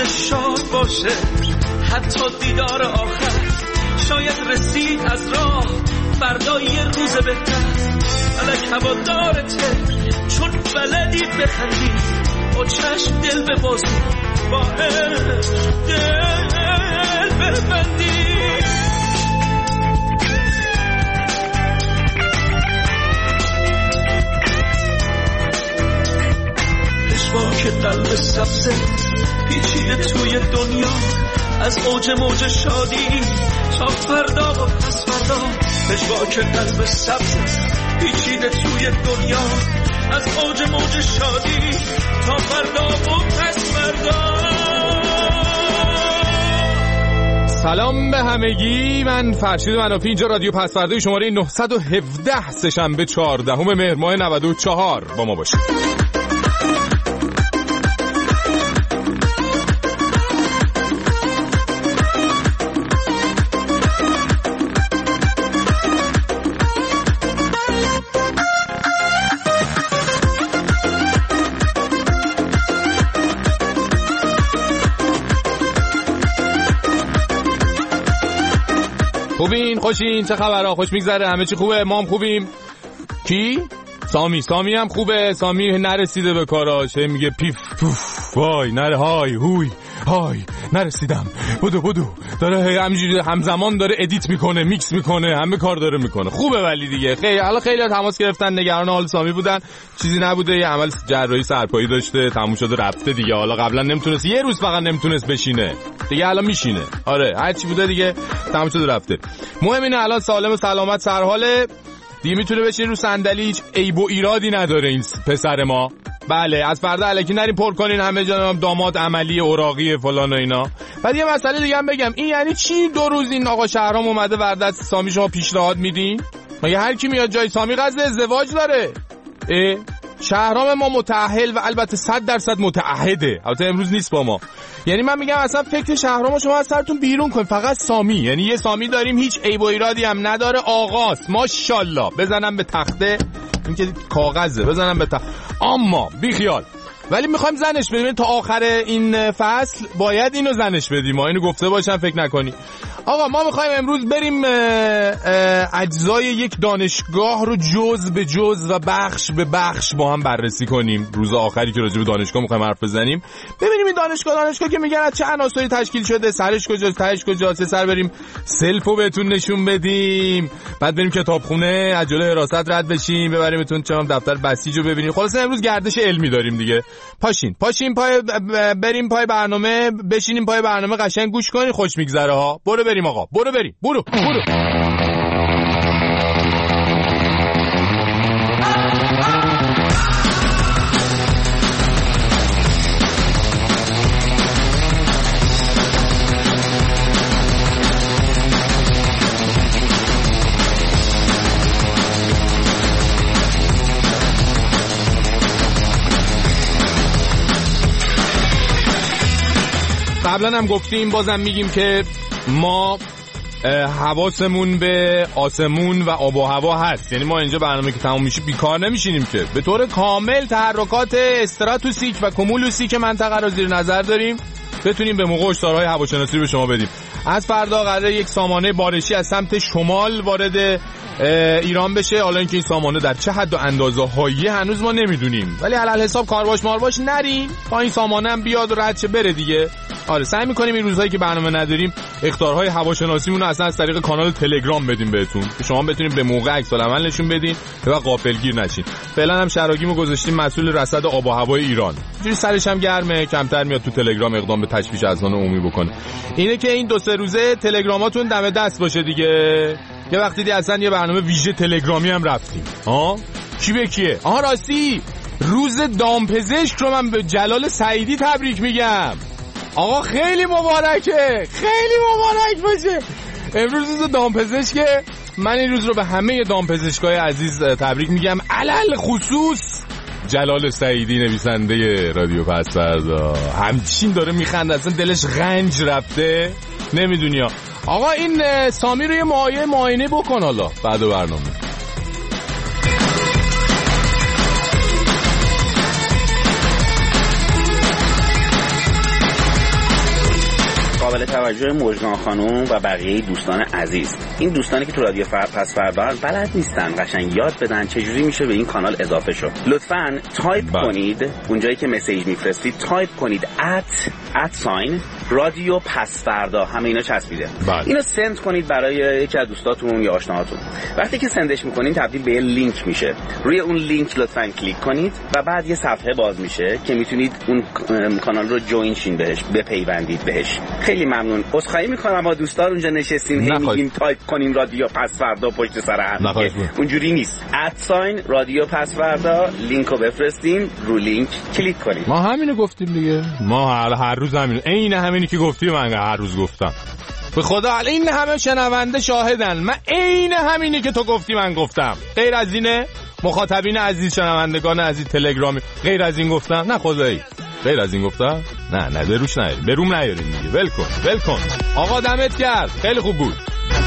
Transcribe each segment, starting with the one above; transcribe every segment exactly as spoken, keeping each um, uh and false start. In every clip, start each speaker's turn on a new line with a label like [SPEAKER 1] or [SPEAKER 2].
[SPEAKER 1] روزش شاد باشه، حتی دیدار آخر شاید رسید از راه، فردا یه روز بهتر. الک هوادارته چون بلدی بخندی، با چشم دل ببازی، با عشق دل ببندی. پشواک قلب سبزه پیچیده توی دنیا، از اوج موج شادی تا فردا و پس فردا. پشواک قلب سبزه پیچیده توی دنیا، از اوج موج شادی تا فردا و پس فردا.
[SPEAKER 2] سلام به همگی، من فرشید منافی، اینجا رادیو پس فردا شماره نهصد و هفده سه‌شنبه چهاردهم مهر ماه نود و چهار با ما باشید. خوبین؟ خوشین؟ چه خبرها؟ خوش میگذره؟ همه چی خوبه؟ ما هم خوبیم. کی؟ سامی. سامی هم خوبه. سامی نرسیده به کاراش، میگه پیف پوف وای نره های هوی های نرسیدم بدو بدو، داره همینجوری همزمان داره ادیت میکنه، میکس میکنه، همه کار داره میکنه. خوبه ولی دیگه خیلی حالا خیلی تماس گرفتن، نگران حال سامی بودن، چیزی نبوده، یه عمل جراحی سرپایی داشته، تموم شده رفته دیگه. حالا قبلا نمیتونست، یه روز فقط نمیتونست بشینه دیگه، الان میشینه. آره هر چی بوده دیگه تموم شده رفته. مهم اینه الان سالم و سلامت سرحاله دیگه، میتونه بشینه رو صندلی، هیچ عیب و ایرادی نداره این پسر ما. بله از فردا الکی نریم پر کنین همه جا داماد عملی اوراقی فلان و اینا. بعد یه مسئله دیگه هم بگم، این یعنی چی دو روز این آقا شهرام اومده وردست سامی شما پیشنهاد میدین؟ مگه هر کی میاد جای سامی قصد ازدواج داره؟ اه شهرام ما متأهل و البته صد درصد متعهده، البته امروز نیست با ما. یعنی من میگم اصلا فکر شهرام شما از سرتون بیرون کن، فقط سامی. یعنی یه سامی داریم هیچ عیب و ایرادی هم نداره، آقاست ماشاءالله، بزنم به تخته، این که کاغذه بزنم به تخته. اما بی خیال، ولی میخوایم زنش بدیم تا آخر این فصل، باید اینو زنش بدیم، ما اینو گفته باشم فکر نکنی. آقا ما میخوایم امروز بریم اجزای یک دانشگاه رو جز به جز و بخش به بخش با هم بررسی کنیم. روز آخری که راجع به دانشگاه میخوایم حرف بزنیم، ببینیم این دانشگاه دانشگاه که میگن از چه عناصری تشکیل شده، سرش کجاست، تهش کجاست، سر بریم سلفو بهتون نشون بدیم، بعد بریم کتابخونه از جلوی حراست رد بشیم، ببریمتون چم دفتر بسیجو ببینیم. خلاص امروز گردش علمی داریم دیگه. پاشین پاشین پای بریم پای برنامه، بشینیم پای برنامه، قشنگ گوش کنین، خوش میگذره ها. برو بریم آقا، برو بریم، برو برو. قبلا هم گفتیم، بازم میگیم که ما حواسمون به آسمون و آب و هوا هست. یعنی ما اینجا برنامه که تموم میشه بیکار نمیشینیم که، به طور کامل تحرکات استراتوسیک و کومولوسیک منطقه رو زیر نظر داریم، بتونیم به موقع هشدارهای هواشناسی به شما بدیم. از فردا قراره یک سامانه بارشی از سمت شمال وارد ایران بشه. حالا اینکه این سامانه در چه حد و اندازه هایی هنوز ما نمیدونیم، ولی علل حساب کارواش مارواش نریم تا این سامانه هم بیاد و رد شه بره دیگه. آره سعی می‌کنیم این روزهایی که برنامه نداریم اخطارهای هواشناسیمون رو اصلا از طریق کانال تلگرام بدیم بهتون، که شما بتونید به موقع عکس العمل نشون بدین و غافلگیر نشین. فعلا هم شراگیمو گذاشتیم مسئول رصد آب و هوای ایران، اینجوری سرش هم گرمه، کمتر میاد تو تلگرام اقدام به تشویش اذهان عمومی بکنه. اینه که این دو سه روزه تلگراماتون دم دست باشه دیگه. یه وقتی دی اصلا یه برنامه ویژه تلگرامی هم رفتیم. ها کی به کیه؟ آها راستی روز دامپزشک رو من به جلال سعیدی تبریک میگم. آقا خیلی مبارکه، خیلی مبارک باشه. امروز روز دامپزشکه. من این روز رو به همه دامپزشکای عزیز تبریک میگم، علل خصوص جلال سعیدی نویسنده رادیو پس فردا. همچین داره میخنده، اصلا دلش غنج رفته، نمیدونی ها. آقا این سامی رو یه معاینه معاینه بکن حالا بعد برنامه.
[SPEAKER 3] قابل توجه مجنا خانم و بقیه دوستان عزیز، این دوستانی که تو رادیو فر پس فردا بلد نیستن قشنگ یاد بدن چجوری میشه به این کانال اضافه شد، لطفاً تایپ بله. کنید اونجایی که مسیج میفرستید تایپ کنید ات ات ساین رادیو پس فردا، همه اینا چسبیده بله. اینو سند کنید برای یکی از دوستاتون یا آشناهاتون. وقتی که سندش میکنین تبدیل به لینک میشه، روی اون لینک لطفاً کلیک کنید و بعد یه صفحه باز میشه که میتونید اون کانال رو جوین شین بهش، بپیوندید بهش. خیلی ممنون. عذرخواهی میکنم اما دوستان اونجا نشستین هی میگیم تایپ کنیم رادیو پس فردا پشت سر هم، اونجوری نیست. ات ساین رادیو پس فردا لینکو بفرستین، رو لینک کلیک کنید.
[SPEAKER 2] ما همینو گفتیم دیگه، ما هر, هر روز همین عین همینی که گفتی من هر روز گفتم. به خدا این همه شنونده شاهدن، من عین همینی که تو گفتی من گفتم. غیر از اینه مخاطبین عزیز، شنوندگان عزیز تلگرامی، غیر از این گفتم؟ نه خدایی غیر از این گفتم؟ نه نه بروش نیاریم، بروم نیاریم دیگه. ول کن ول کن آقا، دمت گرم، خیلی خوب بود.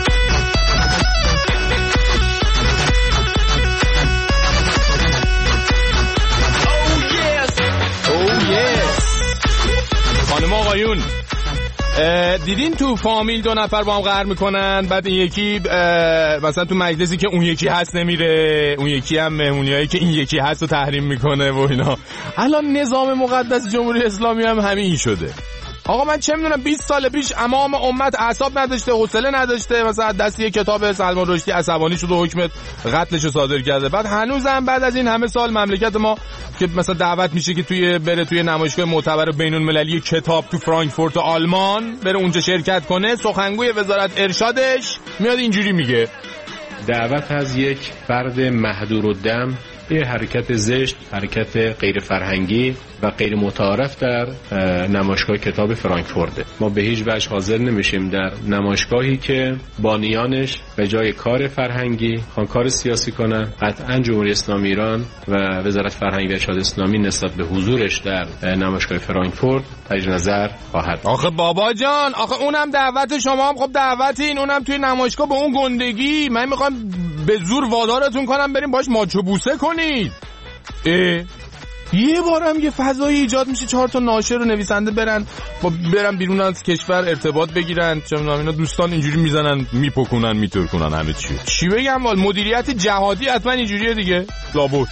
[SPEAKER 2] خانم آقایون، دیدین تو فامیل دو نفر با هم قهر میکنن، بعد این یکی مثلا تو مجلسی که اون یکی هست نمیره، اون یکی هم مهمونیایی که این یکی هست رو تحریم میکنه و اینا. الان نظام مقدس جمهوری اسلامی هم همین شده. آقا من چه میدونم بیست سال پیش امام امت اعصاب نداشته، حوصله نداشته، مثلا دست یه کتاب سلمان رشدی عصبانی شده و حکم قتلش رو صادر کرده. بعد هنوزم بعد از این همه سال مملکت ما که مثلا دعوت میشه که توی بره توی نمایشگاه معتبر بین‌المللی کتاب تو فرانکفورت آلمان بره اونجا شرکت کنه، سخنگوی وزارت ارشادش میاد اینجوری میگه
[SPEAKER 4] دعوت از یک فرد مهدورالدم، یه حرکت زشت، حرکت غیر فرهنگی و غیر متعارف در نمایشگاه کتاب فرانکفورت. ما به هیچ وجه حاضر نمیشیم در نمایشگاهی که بانیانش به جای کار فرهنگی خوان کار سیاسی کنن. قطعا جمهوری اسلامی ایران و وزارت فرهنگ و ارشاد اسلامی نسبت به حضورش در نمایشگاه فرانکفورت تجدید نظر خواهد.
[SPEAKER 2] آخه بابا جان، آخه اونم دعوت شما هم خب دعوتین، اونم توی نمایشگاه به اون گندگی. من میخوام به زور وادارتون کنم بریم باش ماچو بوسه کنید. اه یه بارم یه فضایی ایجاد میشه، چهار تا ناشر و نویسنده برن با برن بیرون از کشور ارتباط بگیرن، چه میدونم اینا دوستان اینجوری میزنن میپکنن میترکنن همه چی. چی بگم وال مدیریت جهادی حتما اینجوریه دیگه. لابد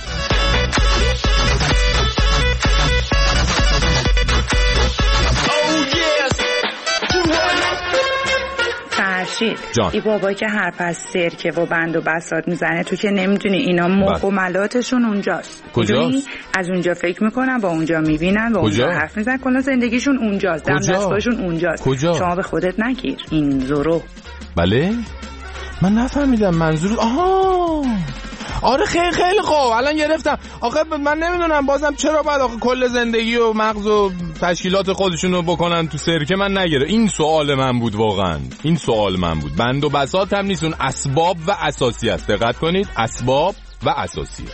[SPEAKER 5] فرشید ای بابا که هر پس سرکه و بند و بساط میزنه، تو که نمیدونی اینا مخ و ملاتشون اونجاست.
[SPEAKER 2] کجاست؟
[SPEAKER 5] از اونجا فکر میکنن، با اونجا میبینن، با اونجا حرف میزنن، کلا زندگیشون اونجاست، دم دستاشون اونجاست.
[SPEAKER 2] کجا؟
[SPEAKER 5] شما به خودت نگیر این زورو.
[SPEAKER 2] بله من نفهمیدم منظور. آها آره خیلی خیلی خوب الان گرفتم. آخه من نمیدونم بازم چرا باید آخه کل زندگی و مغز و تشکیلات خودشونو بکنن تو سرکه. من نگیره. این سوال من بود واقعا، این سوال من بود. بند و بساط هم نیستون، اسباب و اساسی است. دقت کنید، اسباب و اساسیه.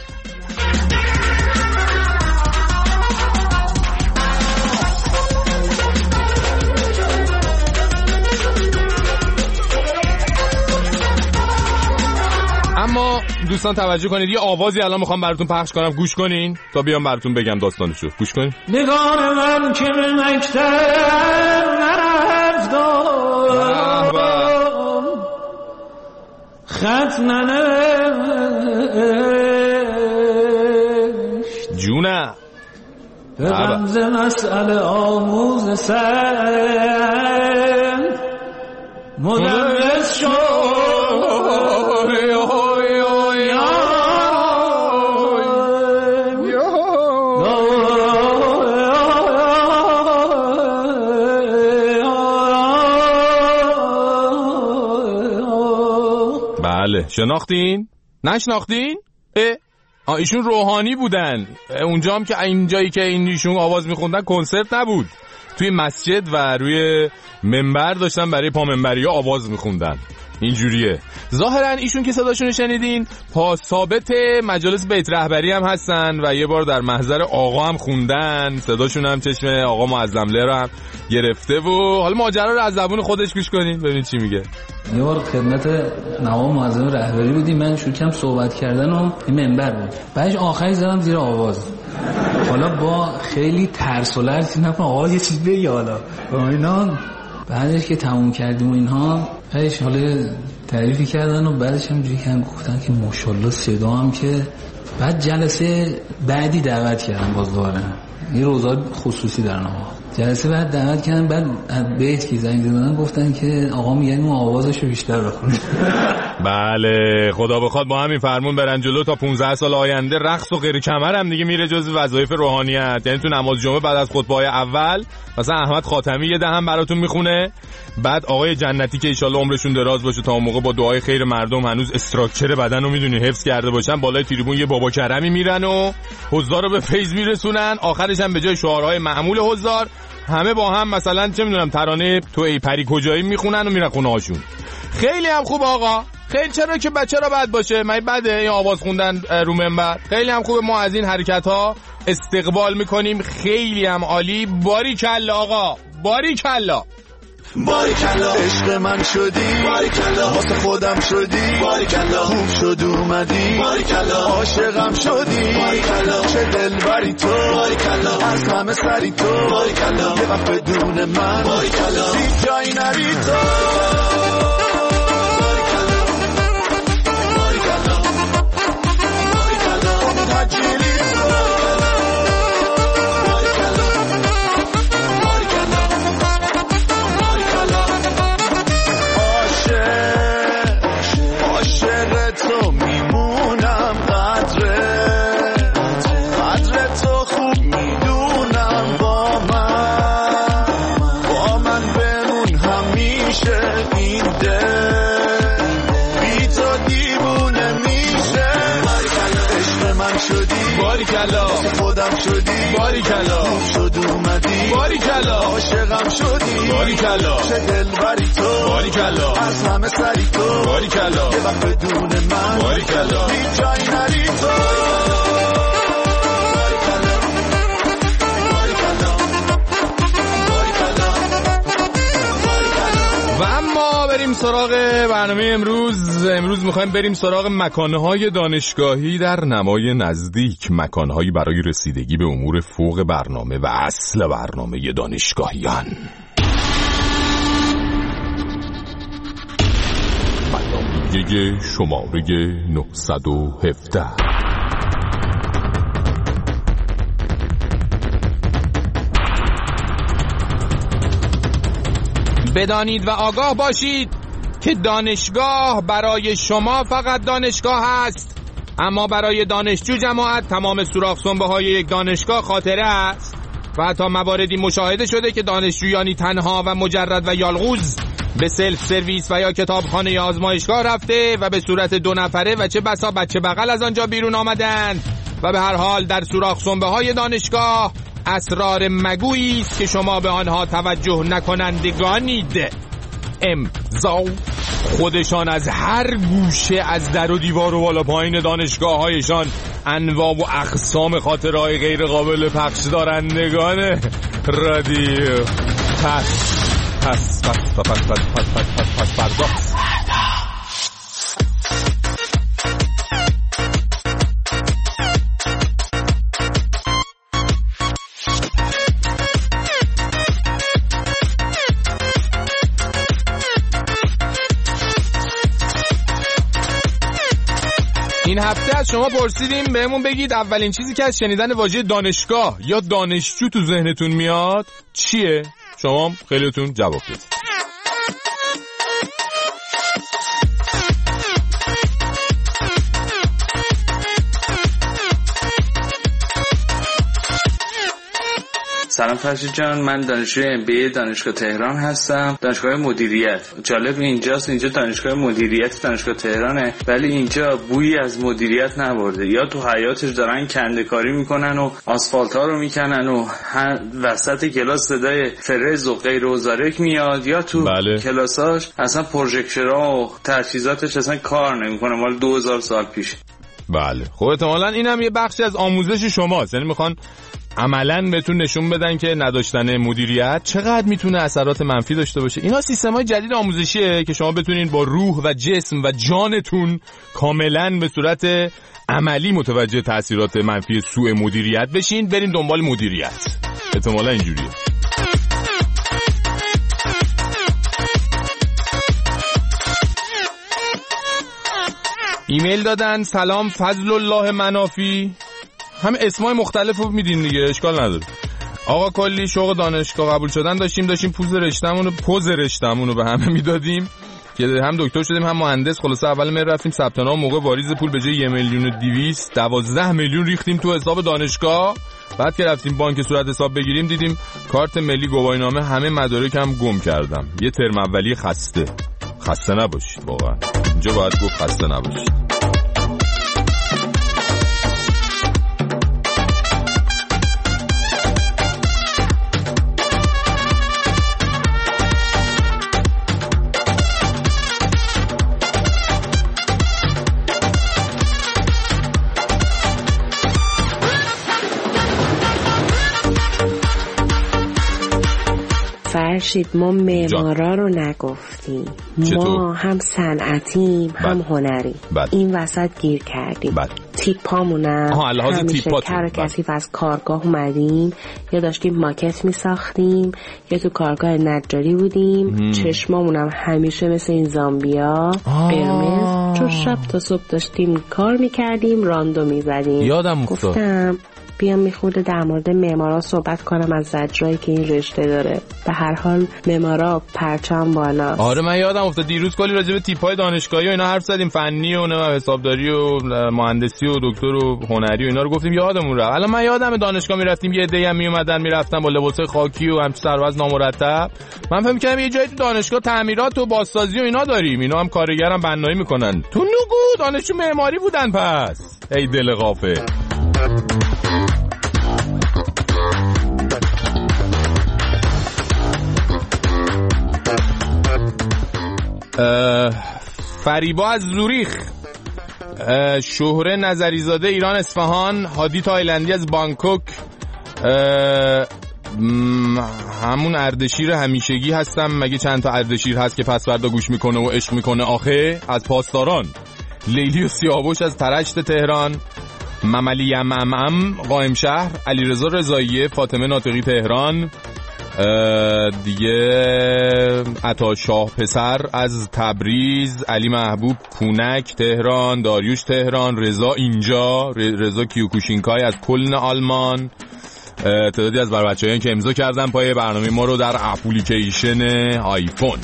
[SPEAKER 2] اما دوستان توجه کنید، یه آوازی الان میخوام براتون پخش کنم، گوش کنین تا بیام براتون بگم داستانشو. گوش کنین.
[SPEAKER 1] نگار من که به مکتب نرفتم، خط ننوشت،
[SPEAKER 2] جونه
[SPEAKER 1] به رمز مسئله آموز سن مدرس شد.
[SPEAKER 2] بله شناختین؟ نشناختین؟ اه ایشون روحانی بودن. اونجا هم که اینجایی که ایشون آواز میخوندن کنسرت نبود، توی مسجد و روی منبر داشتن برای پا منبری ها آواز میخوندن. اینجوریه. ظاهرا ایشون که صداشون شنیدین پا ثابت مجالس بیت رهبری هم هستن و یه بار در محضر آقا هم خوندن، صداشون هم چشم آقا معظمله رو هم گرفته. و حالا ماجرا رو از زبون خودش گوش کنین ببینید چی میگه.
[SPEAKER 6] یه بار خدمت نوام معظم رهبری بودیم، من شروع کردم صحبت کردن و این منبر بود، بعدش آخرش زدم زیر آواز. حالا با خیلی ترس و لرز نکنم آقا یه چیز بگی حالا با اینا. بعدش که تموم کردیم و اینها بعدش حالا تعریفی کردن و بعدش هم جوری که هم گفتن که ماشاءالله صدا هم که بعد جلسه بعدی دعوت کردن باز دوباره یه روزا خصوصی دارن آقا جلسه بعد دعوت کردن بعد بیت که زنگ زدن گفتن که آقا میگن اون آوازشو بیشتر بخونید.
[SPEAKER 2] بله خدا بخواد با همین فرمون برن جلو تا پانزده سال آینده رقص و غیر کمر هم دیگه میره جز وظایف روحانیت. یعنی تو نماز جمعه بعد از خطبه‌های اول مثلا احمد خاتمی یه دهم براتون میخونه، بعد آقای جنتی که ان شاءالله عمرشون دراز باشه تا اون موقع با دعای خیر مردم هنوز استراکچر بدن رو میدونی حفظ کرده باشن بالای تریبون یه بابا کرمی میرن و حضار رو به فیض میرسونن. آخرش هم به جای شعارهای معمول حضار همه با هم مثلا چه میدونم ترانه تو ای پری کجایی میخونن و میرن خونه هاشون. خیلی هم خوب آقا، خیلی چرا که بچه را بد باشه، من بده این آواز خوندن رو منبر، خیلی هم خوبه. ما از این حرکت ها استقبال میکنیم، خیلی هم عالی. باریکلا آقا، باریکلا
[SPEAKER 1] باریکلا عشق من شدی، باریکلا واسه خودم شدی، باریکلا خوب شد اومدی، باریکلا عاشقم شدی، باریکلا چه دلبری تو، باریکلا از همه سری تو، باریکلا یه وقت بدون من، باریکلا هیچ جایی نری تو. باریکلا خودم شدی، باریکلا خوب شد اومدی، باریکلا عاشقم شدی، باریکلا چه دلبری تو، باریکلا از همه سری تو، باریکلا یه وقت بدون من، باریکلا هیچ جایی نری تو.
[SPEAKER 2] و اما بریم سراغ برنامه امروز. امروز میخوایم بریم سراغ مکانهای دانشگاهی در نمای نزدیک، مکانهایی برای رسیدگی به امور فوق برنامه و اصل برنامه دانشگاهیان. برنامه شماره نهصد و هفده. بدانید و آگاه باشید که دانشگاه برای شما فقط دانشگاه هست، اما برای دانشجو جماعت تمام سوراخ سنبه های یک دانشگاه خاطره است. و حتی مواردی مشاهده شده که دانشجویانی تنها و مجرد و یالغوز به سلف سرویس و یا کتابخانه یا آزمایشگاه رفته و به صورت دو نفره و چه بسا بچه بغل از آنجا بیرون آمدند و به هر حال در سوراخ سنبه های دانشگاه اسرار مگویی است که شما به آنها توجه نکنندگانید. امضا خودشان از هر گوشه از در و دیوار و بالا پایین دانشگاه هایشان انواع و اقسام خاطرهای غیر قابل پخش دارندگان رادیو پس پس پس پس پس پس پس پس پس این هفته از شما پرسیدیم بهمون بگید اولین چیزی که از شنیدن واژه دانشگاه یا دانشجو تو ذهنتون میاد چیه؟ شما خیلیتون جواب بدید.
[SPEAKER 7] سلام فرشید جان، من دانشجوی ام بی ای دانشگاه تهران هستم، دانشگاه مدیریت. جالب اینجاست، اینجا دانشگاه مدیریت دانشگاه تهرانه، ولی اینجا بویی از مدیریت نبرده. یا تو حیاتش دارن کنده‌کاری میکنن و آسفالت ها رو میکنن و وسط کلاس صدای فرز و غیر و زارک میاد، یا تو بله. کلاساش اصلا پروژکتورها و تجهیزاتش اصلا کار نمیکنه، مال دو هزار سال پیش.
[SPEAKER 2] بله خب احتمالاً اینم یه بخشی از آموزش شماست، یعنی میخوان عملاً بهتون نشون بدن که نداشتن مدیریت چقدر میتونه اثرات منفی داشته باشه. اینا سیستم‌های جدید آموزشیه که شما بتونین با روح و جسم و جانتون کاملاً به صورت عملی متوجه تاثیرات منفی سوء مدیریت بشین. برین دنبال مدیریت، احتمالاً اینجوریه. ایمیل دادن سلام فضل الله منافی، هم اسمای مختلف رو میدین دیگه اشکال نداره. آقا کلی شوق دانشگاه قبول شدن داشتیم داشتیم پوز رشتمون رو پوز رشتمون رو به همه میدادیم که هم دکتر شدیم هم مهندس. خلاص اول مهر رفتیم ثبت نام، موقع واریز پول به جای یک میلیون و دویست دوازده میلیون ریختیم تو حساب دانشگاه. بعد که رفتیم بانک صورت حساب بگیریم دیدیم کارت ملی گواهینامه همه مدارکم گم کردم. یه ترم اولی خسته. خسته نباشید، واقعا اینجا باید گفت خسته نباشید.
[SPEAKER 8] فرشید ما معمارا رو نگفتیم. ما هم صنعتیم هم هنری. بد. این وسط گیر کردیم. تیپامونم همیشه کار کثیف از کارگاه اومدیم، یا داشتیم ماکت می ساختیم یا تو کارگاه نجاری بودیم. چشمامونم همیشه مثل این زامبیا قرمز، چون شب تا صبح داشتیم کار می کردیم راندو می زدیم.
[SPEAKER 2] یادم
[SPEAKER 8] گفتم بیام میخورده در مورد معمارا صحبت کنم از زجرایی که این رشته داره. به هر حال معمارا پرچم بالا.
[SPEAKER 2] آره من یادم افتاد دیروز کلی راجع به تیپ‌های دانشگاهی و اینا حرف زدیم، فنی و نه حسابداری و مهندسی و دکتر و هنری و اینا رو گفتیم یادمون رفت. الان من یادم دانشگاه میرفتیم یه عده‌ای هم میومدن میرفتن با لباسای خاکی و همچین سرباز نامرتب. من فهم کردم یه جایی تو دانشگاه تعمیرات و بازسازی و اینا داریم، اینا هم کارگرم بنایی میکنن. تو نگو دانشجو معماری بودن پس. ای دل غافل. فریبا از زوریخ، شهره نظریزاده ایران اصفهان، هادی تایلندی از بانکوک، همون اردشیر همیشگی هستم. مگه چند تا اردشیر هست که پس فردا گوش میکنه و عشق میکنه آخه؟ از پاسداران. لیلی و سیاوش از ترشت تهران، مملی یممم قائم شهر، علیرضا رضایی، فاطمه ناطقی تهران، دیگه عطا شاه پسر از تبریز، علی محبوب پونک تهران، داریوش تهران، رضا اینجا، رضا کیوکوشینکای از کلن آلمان. تعدادی از بر بچه‌هایی که امضا کردن پای برنامه ما رو در اپلیکیشن آیفون.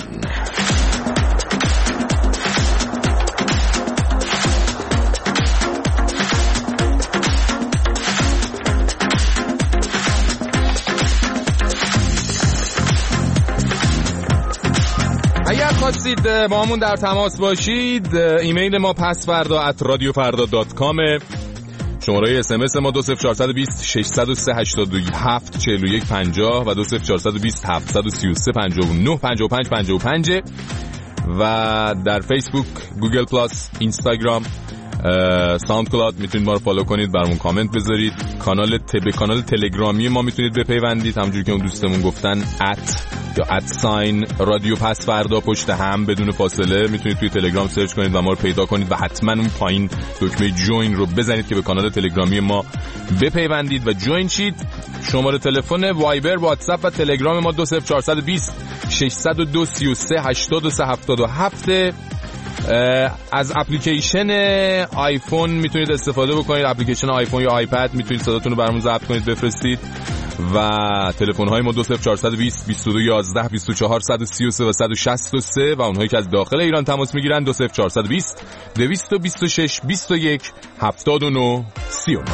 [SPEAKER 2] اگر خواستید با همون در تماس باشید ایمیل ما پسفردا ات رادیو فردا دات کام، شماره اس ام اس ما دو صفر چهار دو صفر شش صفر سه هشت هفت چهار یک پنجاه و دو صفر چهار دو صفر هفت سه سه پنج نه پنج پنج پنج پنج و در فیسبوک، گوگل پلاس، اینستاگرام، ساوند کلاود میتونید ما رو فالو کنید، برامون کامنت بذارید. کانال تب کانال تلگرامی ما میتونید بپیوندید، همونجوری که اون دوستمون گفتن ات یا ات ساین رادیو پس فردا پشت هم بدون فاصله میتونید توی تلگرام سرچ کنید و ما رو پیدا کنید و حتما اون پایین دکمه جوین رو بزنید که به کانال تلگرامی ما بپیوندید و جوین شید. شماره تلفن وایبر، واتساپ و تلگرام ما دو صفر چهار دو صفر شش صفر دو سه سه هشت سه هفت هفت. از اپلیکیشن آیفون میتونید استفاده بکنید، اپلیکیشن آیفون یا آیپد میتونید صداتون رو برامون ضبط کنید بفرستید و تلفن های ما دو صفر چهار دو صفر بیست و دو یازده بیست و چهار صد و سی و سه و صد و شصت و سه و اونهایی که از داخل ایران تماس میگیرن دو صفر چهار دو صفر دویست و بیست و شش بیست و یک هفتاد و نه سی و نه.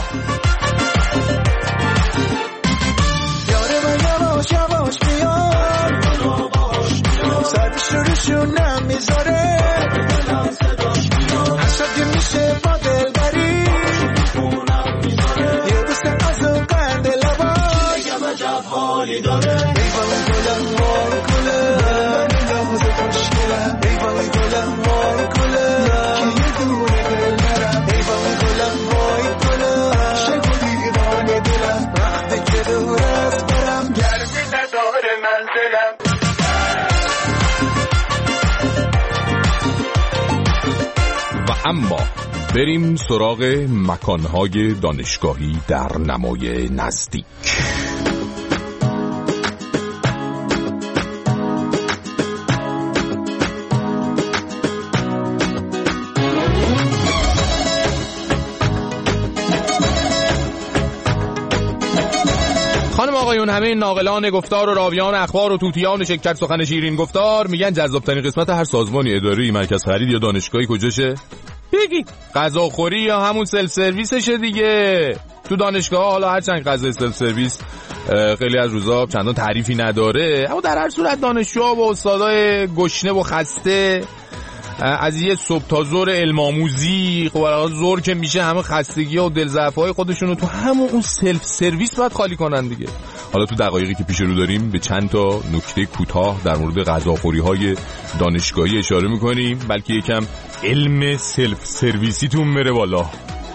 [SPEAKER 1] یواش بیار سر شروعشون نمیذاره حسابی میشه با دلبری یه دوست از اون قند لباش یه مجب حالی داره ایوان گلم وای گله نموزه خوشگلم ایوان گلم وای گله که یه دونه دل نرم ایوان گلم وای گله شکو دیوان دلم وقتی که دور از برم گرمی نداره منزلم.
[SPEAKER 2] و اما بریم سراغ مکانهای دانشگاهی در نمای نزدیک. خانم آقایون، همه ناقلان گفتار و راویان اخبار و توتیان شکر سخن شیرین گفتار میگن جذاب‌ترین قسمت هر سازمانی اداری، مرکز خرید یا دانشگاهی کجاشه؟ بگید غذاخوری یا همون سلف سرویسشه دیگه. تو دانشگاه حالا هرچند غذای سلف سرویس خیلی از روزا چندان تعریفی نداره، اما در هر صورت دانشجوها و استادای گشنه و خسته از یه صبح تا ظهر علم آموزی، خب الان ظهر که میشه همه خستگی‌ها و دلضعف‌های خودشون رو تو همون اون سلف سرویس باید خالی کنن دیگه. حالا تو دقایقی که پیش رو داریم به چند تا نکته کوتاه در مورد غذاخوری‌های دانشگاهی اشاره می‌کنیم، بلکه یکم علم سلف سرویسیتون بره بالا.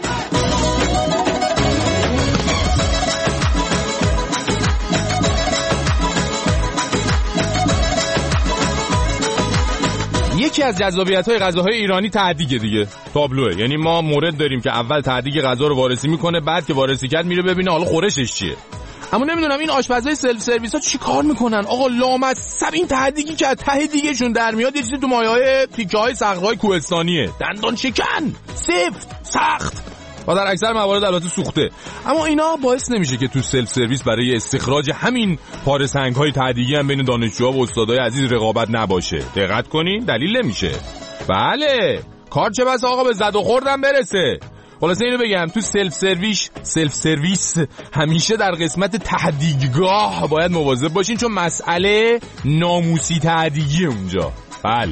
[SPEAKER 2] یکی از جذابیت‌های غذاهای ایرانی تعدیگه دیگه، تابلوه. یعنی ما مورد داریم که اول تعدیگ غذا رو وارسی میکنه، بعد که وارسی کرد میره ببینه حالا خورشش چیه. اما نمیدونم این آشپزای سلف سرویس ها چی کار میکنن آقا، لامصب این تعدیگی که ته دیگه‌شون در میاد یه چیزی تو مایه‌های تیکه‌های صخره‌های کوهستانیه، دندان شکن، سفت، سخت و در اکثر موارد البته سوخته. اما اینا باعث نمیشه که تو سلف سرویس برای استخراج همین پاره سنگ‌های تعدیگی هم بین دانشجوها و استادای عزیز رقابت نباشه. دقت کنین دلیل نمیشه. بله کار چه بس آقا به زد و خوردم برسه. خلاصه اینو بگم تو سلف سرویس سلف سرویس همیشه در قسمت تعدیگگاه باید مواظب باشین، چون مسئله ناموسی تعدیگی اونجا. بله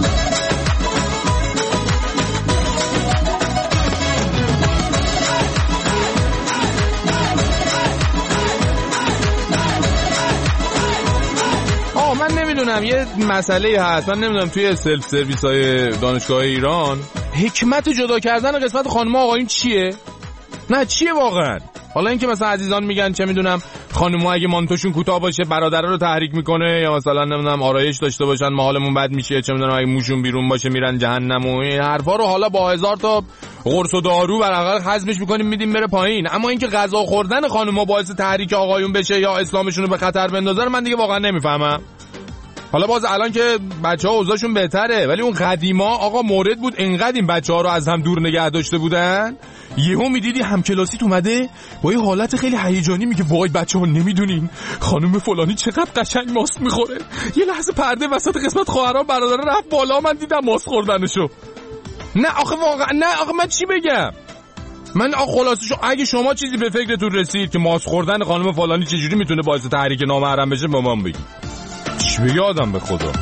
[SPEAKER 2] من نمیدونم یه مسئله هست، من نمیدونم توی سلف سرویس های دانشگاه ایران حکمت جدا کردن قسمت خانم آقایون چیه؟ نه چیه واقعا؟ حالا اینکه مثلا عزیزان میگن چه میدونم خانم‌ها اگه مانتوشون کوتاه باشه برادرها رو تحریک میکنه، یا مثلا نمیدونم آرایش داشته باشن ما حالمون بد میشه، چه میدونم اگه موشون بیرون باشه میرن جهنم و این حرفا رو حالا با هزار تا قرص و دارو برقرار حذفش میکنیم میدیم بره پایین. اما اینکه غذا خوردن خانم‌ها باعث تحریک آقایون بشه یا اسلامشون رو به خطر بندازه من دیگه واقعا نمیفهمم. حالا باز الان که بچه‌ها اوضاعشون بهتره، ولی اون قدیما آقا مورد بود انقدر این بچه‌ها رو از هم دور نگه داشته بودن، یهو میدیدی همکلاسیت اومده با یه حالت خیلی هیجانی میگه وای بچه‌ها نمیدونین خانم فلانی چقدر قشنگ ماست میخوره. یه لحظه پرده وسط قسمت خواهرام برادر رفت بالا، من دیدم ماست خوردنشو. نه آخه واقعا نه آخه من چی بگم؟ من آخه خلاصش اگه شما چیزی به فکرتون رسید که ماست خوردن خانم فلانی چجوری میتونه باعث تحریک نامحرم بشه به من بگید. چی بگه آدم به خدا؟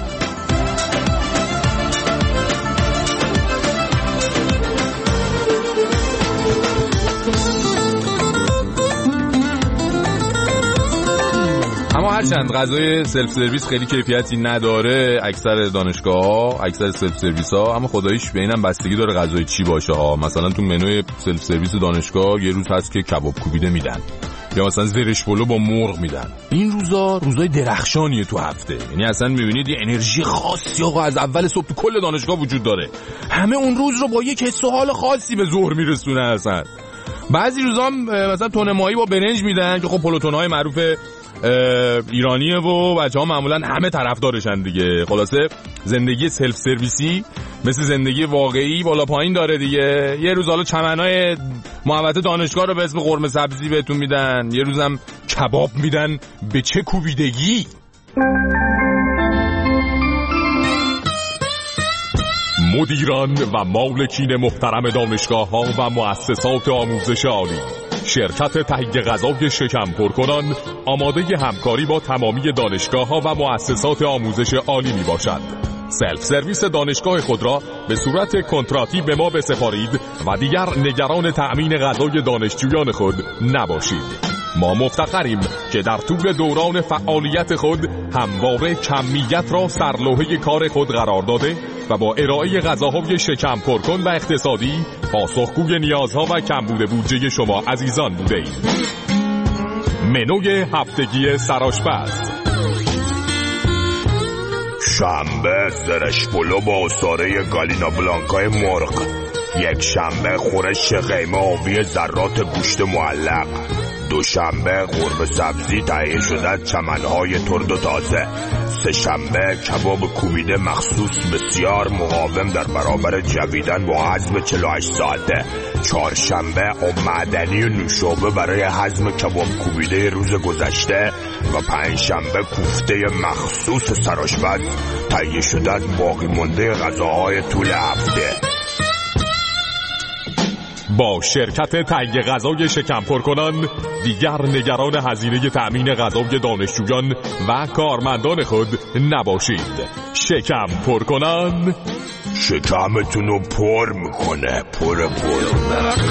[SPEAKER 2] اما هرچند غذای سلف سرویس خیلی کیفیتی نداره اکثر دانشگاه‌ها، اکثر سلف سرویس ها، اما خداییش به اینم بستگی داره غذای چی باشه ها. مثلا تو منوی سلف سرویس دانشگاه یه روز هست که کباب کوبیده میدن، یا مثلا زرش پلو با مرغ میدن. این روزا روزای درخشانیه تو هفته، یعنی اصلا میبینید یه انرژی خاصی آقا از اول صبح تو کل دانشگاه وجود داره. همه اون روز رو با یک حس و حال خاصی به ظهر میرسونه. اصلا بعضی روزا مثلا تونه ماهی با برنج میدن که خب پلوتون‌های معروف ایرانیه و بچه‌ها معمولا همه طرفدارشن دیگه. خلاصه زندگی سلف سرویسی مثل زندگی واقعی بالا پایین داره دیگه. یه روز حالا چمنای محوطه دانشگاه رو به اسم قرمه سبزی بهتون میدن، یه روزم کباب میدن به چه کوبیدگی.
[SPEAKER 9] مدیران و مالکین محترم دانشگاه ها و مؤسسات آموزش عالی، شرکت تهیه غذای شکم پرکنان آماده همکاری با تمامی دانشگاه ها و مؤسسات آموزش عالی می باشد. سلف سرویس دانشگاه خود را به صورت کنتراتی به ما بسپارید و دیگر نگران تأمین غذای دانشجویان خود نباشید. ما مفتخریم که در طول دوران فعالیت خود همواره کمیت را سرلوحه کار خود قرار داده و با ارائه غذاهای شکم پرکن و اقتصادی پاسخگوی نیازها و کمبود بودجه شما عزیزان بوده ایم. منوی هفتگی سرآشپز:
[SPEAKER 10] شنبه زرش پلو با عصاره گالینا بلانکای مرغ، یک شنبه خورش قیمه آبی ذرات گوشت معلق، دوشنبه قرمه سبزی تهیه شده از چمنهای ترد و تازه، سه‌شنبه کباب کوبیده مخصوص بسیار مقاوم در برابر جویدن با هضم چهل و هشت ساعته. چهارشنبه آب معدنی و نوشابه برای هضم کباب کوبیده روز گذشته و پنجشنبه کوفته مخصوص سرآشپز تهیه شده از باقی مانده غذاهای طول هفته.
[SPEAKER 9] با شرکت تهیه غذای شکم پر کنان دیگر نگران هزینه تأمین غذای دانشجویان و کارمندان خود نباشید. شکم پر کنان
[SPEAKER 10] شکمتونو پر میکنه. پر پر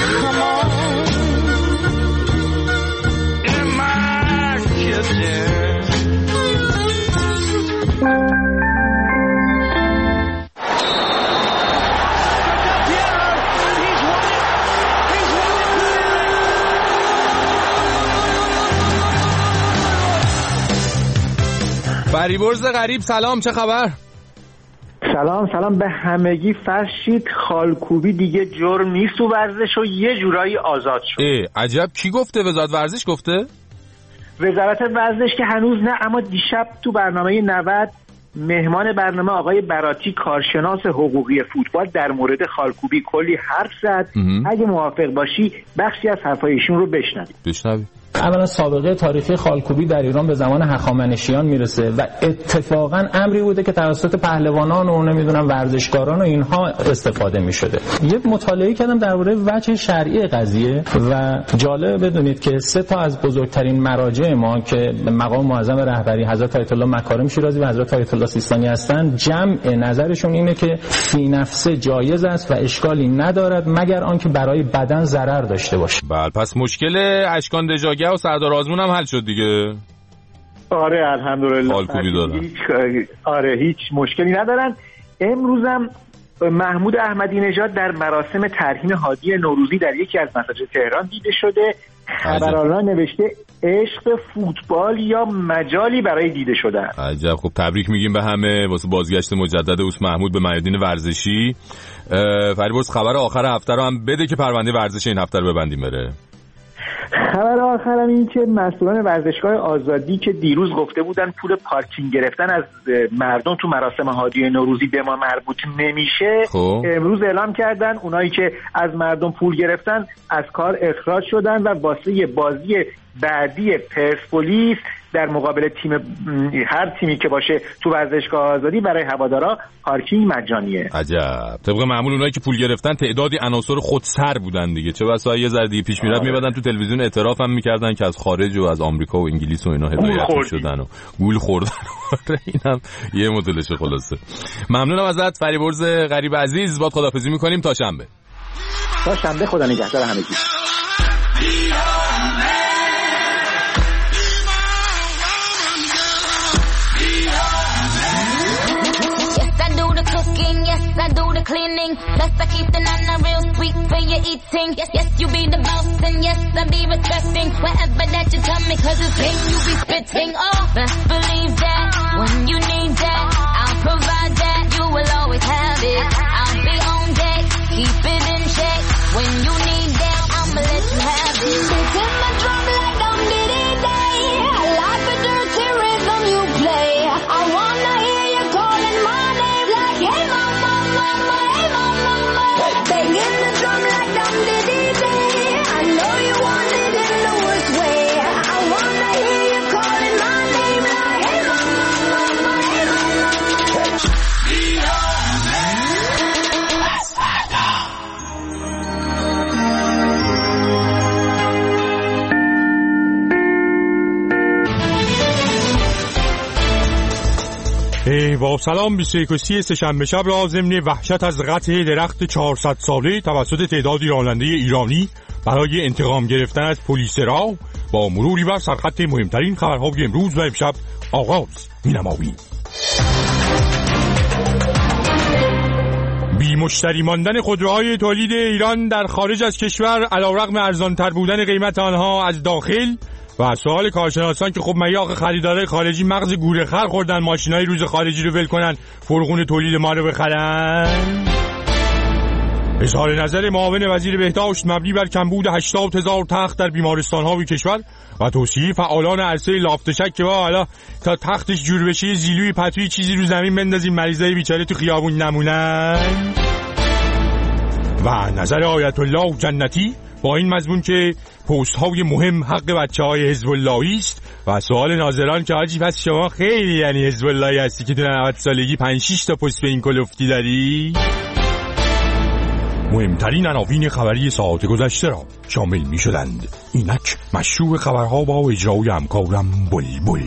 [SPEAKER 2] فریبرز غریب سلام، چه خبر؟
[SPEAKER 11] سلام سلام به همگی. فرشید خالکوبی دیگه جرم نیست و ورزش و یه جورایی آزاد شد.
[SPEAKER 2] اه عجب، کی گفته؟ وزارت ورزش گفته؟
[SPEAKER 11] وزارت ورزش که هنوز نه، اما دیشب تو برنامه نود مهمان برنامه آقای براتی کارشناس حقوقی فوتبال در مورد خالکوبی کلی حرف زد. اگه موافق باشی بخشی از حرفای ایشون رو بشنوید.
[SPEAKER 2] بشنوید.
[SPEAKER 6] اولا سابقه تاریخی خالکوبی در ایران به زمان هخامنشیان میرسه و اتفاقا امری بوده که توسط پهلوانان و نمیدونم ورزشکاران و اینها استفاده میشده. یه مطالعه کردم درباره وجه شرعی قضیه و جالب بدونید که سه تا از بزرگترین مراجع ما که مقام معظم رهبری حضرت آیت الله مکارم شیرازی و حضرت آیت الله سیستانی هستند، جمع نظرشون اینه که فی نفسه جایز است و اشکالی ندارد مگر آنکه برای بدن ضرر داشته باشه.
[SPEAKER 2] بله، پس مشکل اشکان دژاگه و سردار آزمون هم حل شد دیگه.
[SPEAKER 11] آره الحمدلله.
[SPEAKER 2] خالکوبی دادن.
[SPEAKER 11] هیچ آره هیچ مشکلی ندارن. امروزم محمود احمدی نژاد در مراسم ترحیم هادی نوروزی در یکی از مساجد تهران دیده شده. خبرنگار نوشته عشق فوتبال یا مجالی برای دیده شدن.
[SPEAKER 2] عجب. خب تبریک میگیم به همه واسه بازگشت مجدد اوست محمود به میادین ورزشی. فریبرز خبر آخر هفته رو هم بده که پرونده ورزش این هفته رو ببندیم بره.
[SPEAKER 11] خبر آخرم این که مسئولان ورزشگاه آزادی که دیروز گفته بودن پول پارکینگ گرفتن از مردم تو مراسم هادی نوروزی به ما مربوط نمیشه، خب. امروز اعلام کردن اونایی که از مردم پول گرفتن از کار اخراج شدن و واسه بازی بعدی پرسپولیس در مقابل تیم هر تیمی که باشه تو ورزشگاه آزادی برای هوادارا پارکینگ مجانیه.
[SPEAKER 2] عجب. طبق معمول اونایی که پول گرفتن تعدادی عناصر خودسر بودن دیگه، چه بسا یه ذره دیگه پیش میرفت میبدن تو تلویزیون اعتراف هم میکردن که از خارج و از آمریکا و انگلیس و اینا هدایت شدن و گول خوردن. اینم یه مدلشه. خلاصه ممنونم ازت فریبرز غریب عزیز. با خداحافظی میکنیم تا شنبه.
[SPEAKER 11] تا شنبه. خدا نگهدار همگی.
[SPEAKER 12] I do the cleaning, plus I keep the nana real sweet for your eating. Yes, yes, you be the boss, and yes, I be respecting whatever that you tell me, cause it's game you be spitting. Oh, best believe that, when you need that, I'll provide that, you will always have it. I'll be on deck, keep it in check, when you need that, I'ma let you have it. Beating my drum like I'm Diddy Day, I like the dirty rhythm you play. I wanna hear you calling my name like, hey mama, mama, hey mama, mama. Banging the drum like I'm Diddy Day, I know you want it in the worst way. I wanna hear you calling my name like, hey mama, mama, hey mama, mama.
[SPEAKER 13] ای با سلام. بیست و یک و سی سه‌شنبه شب را ضمن وحشت از قطع درخت چهارصد ساله توسط تعدادی راننده ایرانی برای انتقام گرفتن از پلیس راه با مروری بر سرخط مهمترین خبرهای امروز و امشب آغاز می‌نماییم. بی مشتری ماندن خودروهای تولید ایران در خارج از کشور علیرغم ارزان‌تر بودن قیمت آنها از داخل و سوال کارشناسان که خب میاق خریدارای خارجی مغز گوره خر خوردن ماشینای روز خارجی رو ول کنن فرغون تولید ما رو بخرن. اظهار نظر معاون وزیر بهداشت مبنی بر کمبود هشتاد هزار تخت در بیمارستان‌های کشور و توصیه فعالان عرصه لافتشک که با حالا تا تختش جور بشه زیلوی پتوی چیزی رو زمین بندازیم مریضای بیچاره تو خیابون نمونن. و نظر آیت الله جنتی با این مضمون که پست های مهم حق بچه های حزب اللهی است و سوال ناظران که حاجی پس شما خیلی یعنی حزب اللهی هستی که تو نود سالگی پنج شش تا پست به این کلفتی داری. مهمترین عناوین خبری ساعت گذشته را شامل می شدند. اینک مشروع خبرها با اجرای همکارم بلبل.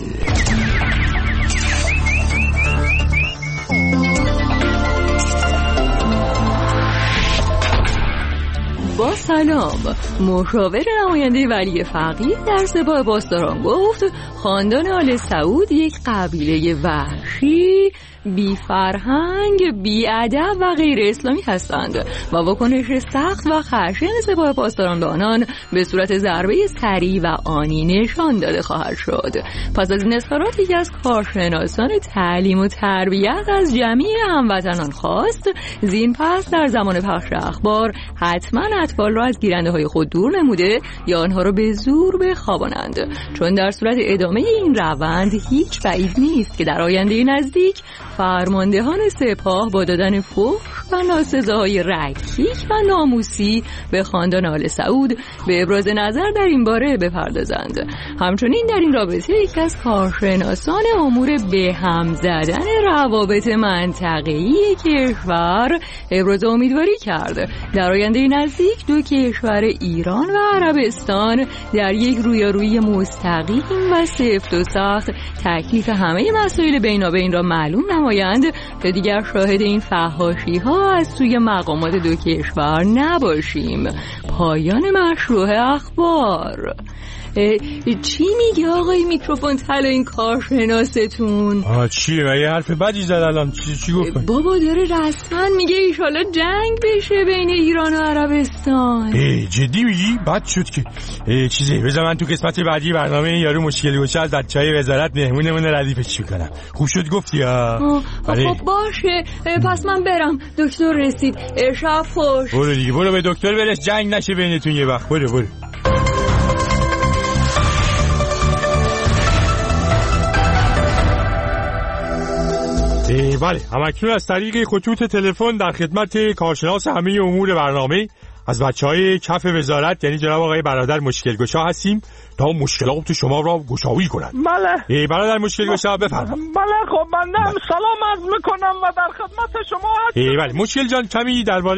[SPEAKER 14] با سلام، مشاور نماینده ولی فقیه در سپاه پاسداران گفت خاندان آل سعود یک قبیله وحشی، بی فرهنگ، بی ادب و غیر اسلامی هستند و واکنش سخت و خشن سپاه پاسداران به آنان به صورت ضربه سریع و آنی نشان داده خواهد شد. پس از این اظهارات یکی از کارشناسان تعلیم و تربیت از جمعی هموطنان خواست زین پس در زمان پخش اخبار حتما اطفال را از گیرنده های خود دور نموده یا آنها را به زور بخوابانند، چون در صورت ادامه این روند هیچ بعید نیست که در آینده نزدیک فرماندهان سپاه با دادن فحش و ناسزاهای رکیک و ناموسی به خاندان آل سعود به ابراز نظر در این باره بپردازند. همچنین در این رابطه یکی از کارشناسان امور به هم زدن روابط منطقه‌ای کشور ابراز امیدواری کرد در آینده نزدیک دو کشور ایران و عربستان در یک رویارویی مستقیم و سفت و سخت تکلیف همه مسائل بینابین را معلوم نمایند تا دیگر شاهد این فحاشی ها از سوی مقامات دو کشور نباشیم. پایان مشروع اخبار. چی میگه آقای میکروفون طلا این کارشناستون؟
[SPEAKER 13] آه چیه؟ یه حرف بدی زد الان. چی چی گفت؟
[SPEAKER 14] بابا داره رسما میگه ایشالا جنگ بشه بین ایران و عربستان.
[SPEAKER 13] ای جدی میگی؟ بد شد که چیزی. بذار من تو قسمت بعدی برنامه این یارو مشکلی باشه از بچهای وزارت مهمونمون ردیفش میکنم. خوب شد گفتی ها؟
[SPEAKER 14] خب باشه پس من برم، دکتر رسید. شب خوش.
[SPEAKER 13] برو دیگه، برو به دکتر برس جنگ نشه بینتون یه وقت. برو برو. بله، همکنون از طریق خطوط تلفن در خدمت کارشناس همه امور برنامه از بچهای کف وزارت یعنی جناب آقای برادر مشکل گشا هستیم تا مشکلات شما را گشایی کنند.
[SPEAKER 15] بله.
[SPEAKER 13] برادر مشکل گشا بفرمایید.
[SPEAKER 15] بله خب بنده هم سلام عرض میکنم و در خدمت شما هستم.
[SPEAKER 13] بله مشکل جان کمی درباره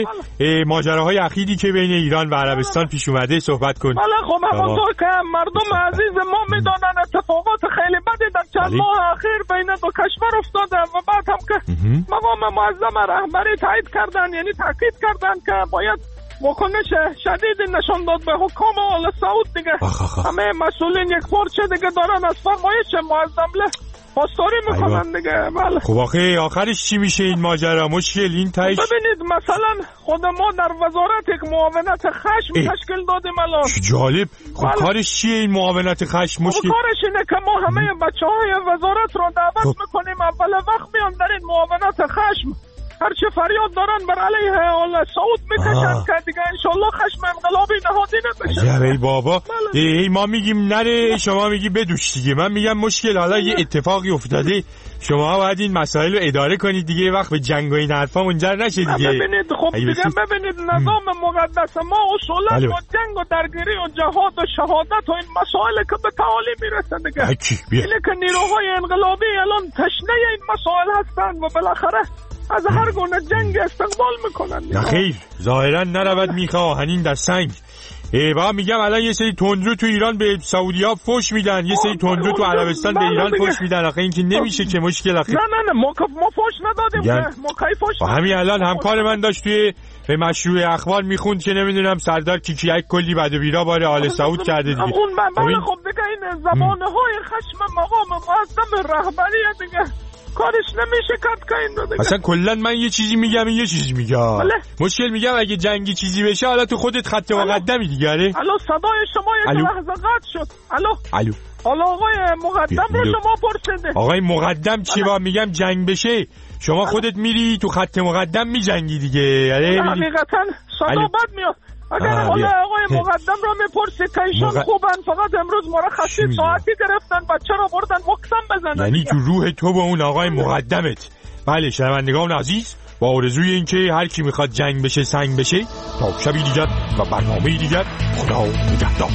[SPEAKER 13] ماجراهای اخیری که بین ایران و عربستان پیش اومده صحبت کن.
[SPEAKER 15] بله خب همونطور که مردم عزیز ما میدونن اتفاقات خیلی بدی در چند ماه اخیر بین دو کشور افتاده و بعد هم که مقام معظم رهبری تایید کردن یعنی تاکید کردن که باید واکنش شدید نشان داد به حکام آل سعود دیگه. همه مسئولین یک پارچه دیگه دارن از فرمایش معظم له پاسداری میکنن دیگه. بله
[SPEAKER 13] خب آخه آخرش چی میشه این ماجرا؟ مشکل این تایش
[SPEAKER 15] ببینید مثلا خود ما در وزارت یک معاونت خشم تشکیل دادیم الان.
[SPEAKER 13] چه جالب. خب بله. کارش چیه این معاونت خشم؟ مشکل
[SPEAKER 15] کارش اینه که ما همه بچه های وزارت رو دعوت خب. میکنیم اول وقت میان در این معاونت خشم هرچه فریاد دارن بر علیه آل سعود میکشن که دیگه انشالله خشم انقلابی نهادی نمیشه.
[SPEAKER 13] ای بابا ای ما میگیم نره شما میگی بدوش دیگه. من میگم مشکل حالا یه اتفاقی افتاده شما باید این مسائل رو اداره کنید دیگه وقت به جنگ و این حرفا منجر نشه دیگه.
[SPEAKER 15] ببینید خب دیگه ببینید نظام مقدس ما اصولا با جنگ و درگیری و جهاد و شهادت و این مسائل که به تعالی میرسه دیگه. اینه که نیروهای انقلابی الان تشنه این مسائل هستن و بالاخره از هر گونه جنگ استقبال میکنن.
[SPEAKER 13] نه خیر ظاهرا نرود میخه آهنین در سنگ. با میگم الان یه سری تندرو تو ایران به سعودی‌ها فوش میدن یه سری تندرو تو عربستان به ایران فوش میدن. آخه این که نمیشه که مشکل. آخه
[SPEAKER 15] نه نه نه ما ما فوش ندادیم. ما کی فوش
[SPEAKER 13] ندادیم. همین الان همکار من داشت توی به مشروع اخبار میخوند که نمیدونم سردار کیکیک کلی بد و بیرا بار آل سعود کرده دیگه.
[SPEAKER 15] اون بله خب دیگه این زبانه‌های خشم مقام معظم رهبری دیگه کارش نمیشه کات کین رو دیگه.
[SPEAKER 13] اصلا کلا من یه چیزی میگم یه چیزی میگم. مشکل میگم اگه جنگی چیزی بشه حالا تو خودت خط مقدمی دیگه.
[SPEAKER 15] الو صدای شما یک لحظه قطع شد. الو
[SPEAKER 13] الو
[SPEAKER 15] حالا آقای مقدم رو شما پرسیده.
[SPEAKER 13] آقای مقدم چی با میگم جنگ بشه؟ شما خودت میری تو خط مقدم میجنگی دیگه.
[SPEAKER 15] حقیقتا صدا بد میاد. اگر حالا آقای مقدم رو میپرسید که ایشان مق... خوبن، فقط امروز مرخصی ساعتی گرفتن بچه رو بردن بکسم بزنن.
[SPEAKER 13] یعنی تو روح تو با اون آقای مقدمت. بله شنوندگان عزیز، با آرزوی این که هر کی میخواد جنگ بشه سنگ بشه، تا شبی دیگر و برنامه دیگر، خدا نگهدار.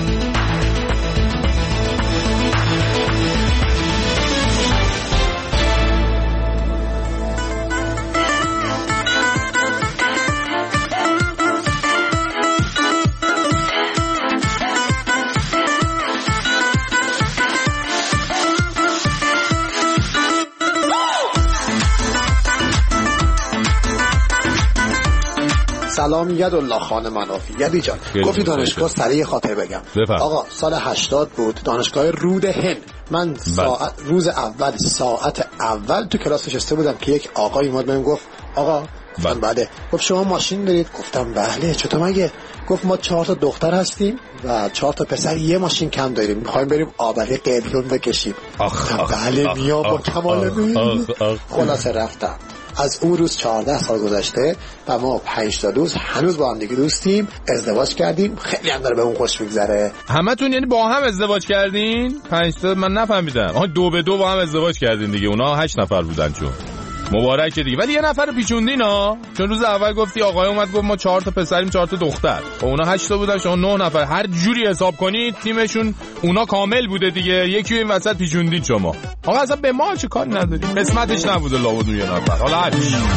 [SPEAKER 16] سلام یدالله خان منافی. یدی جان گفتی دانشگاه سریع خاطر بگم بفرم. آقا سال هشتاد بود، دانشگاه رود هند. من ساعت روز اول ساعت اول تو کلاس نشسته بودم که یک آقای اومد بهم گفت آقا گفتم بله. گفت شما ماشین دارید؟ گفتم بله. چطور مگه؟ گفت ما چهار تا دختر هستیم و چهار تا پسر، یه ماشین کم داریم، میخوایم بریم آبری قلیون بکشیم. بله میام با کمال میل. خلاصه رفتم. از اون روز چهارده سال گذشته و ما پنج تا روز هنوز با هم دیگه دوستیم، ازدواج کردیم، خیلی هم داره به اون خوش میگذره.
[SPEAKER 2] همتون یعنی با هم ازدواج کردین؟ پنج تا من نفهمیدم. آها دو به دو با هم ازدواج کردین دیگه. اونا هشت نفر بودن چون. مبارکه دیگه. ولی یه نفر رو پیچوندین ها، چون روز اول گفتی آقای اومد گفت ما چهار تا پسریم چهار تا دختر، و اونا هشت تا بودن شما نه نفر. هر جوری حساب کنید تیمشون اونا کامل بوده دیگه، یکی این وسط پیچوندین شما. آقا اصلا به ما چه کاری نداریم، قسمتش نبوده لابد یه نفر. حالا هر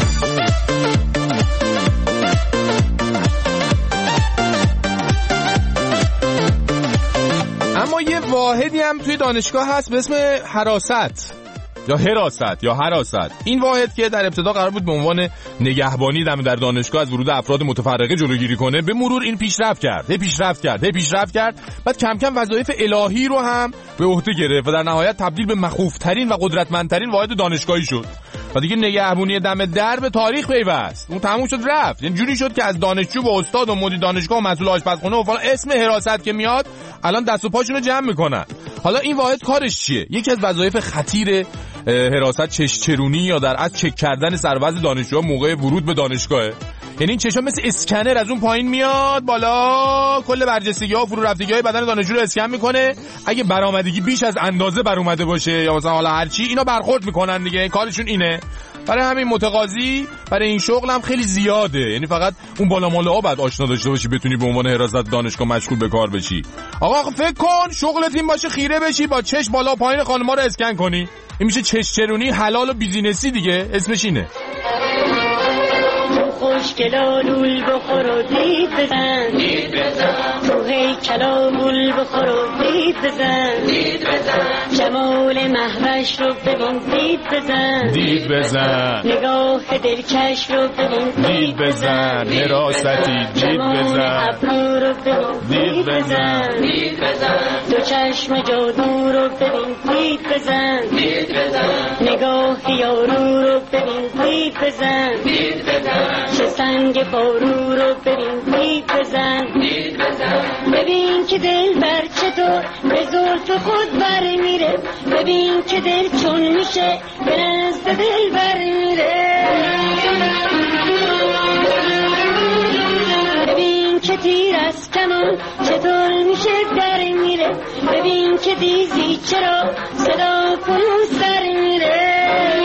[SPEAKER 2] اما یه واحدی هم توی دانشگاه هست به اسم حراست یا حراست یا حراست. این واحد که در ابتدا قرار بود به عنوان نگهبانی دم در دانشگاه از ورود افراد متفرقه جلوگیری کنه، به مرور این پیشرفت کرد، هی پیشرفت کرد، هی پیشرفت کرد. بعد کم کم وظایف الهی رو هم به عهده گرفت و در نهایت تبدیل به مخوفترین و قدرتمندترین واحد دانشگاهی شد. و دیگه نگهبانی دم در به تاریخ پیوست. اون تموم شد رفت. یعنی جوری شد که از دانشجو و استاد و مدیر دانشگاه و مسئول آشپزخونه و فلان اسم حراست که میاد الان دست و پاشونو جمع میکنن. حالا این واحد کارش چیه؟ یکی از وظایف خطیر حراست چشچرونی یا در اصل چک کردن سروز دانشجوها موقع ورود به دانشگاهه. یعنی این چشم مثل اسکنر از اون پایین میاد بالا، کل برجستگی‌ها و فرو رفتگی‌های بدن دانشجو رو اسکن میکنه. اگه برآمدگی بیش از اندازه بر اومده باشه یا مثلا حالا هر چی، اینا برخورد میکنن دیگه، کارشون اینه. برای همین متقاضی برای این شغل هم خیلی زیاده. یعنی فقط اون بالا مالا ها بعد آشنا داشته باشی بتونی به عنوان حراست دانشگاه مشغول به کار بشی. آقا فکر کن شغلت این باشه خیره بشی با چش بالا پایین خانم‌ها رو اسکن کنی. این میشه چشچرونی حلال و بیزینسی دیگه، اسمش اینه.
[SPEAKER 17] خوشگلا لول بخور و دید بزن دید بزن تو هیکلا گل بخور و دید بزن دید بزن جمال مهوش رو ببین دید بزن دید بزن نگاه دلکش رو ببین دید بزن حراستی دید بزن ابرو رو ببین دید بزن دید بزن دو چشم جادو رو ببین دید بزن دید بزن نگاه یارو رو ببین دید بزن دید بزن چه سنگ بارو رو ببین دید بزن دید بزن ببین که دل بر چطور به زلف خود بر میره ببین که دل چون میشه به نزد دل بر میره ببین که تیر از کمان چطور میشه در میره ببین که دیزی چرا صدا کنون سر میره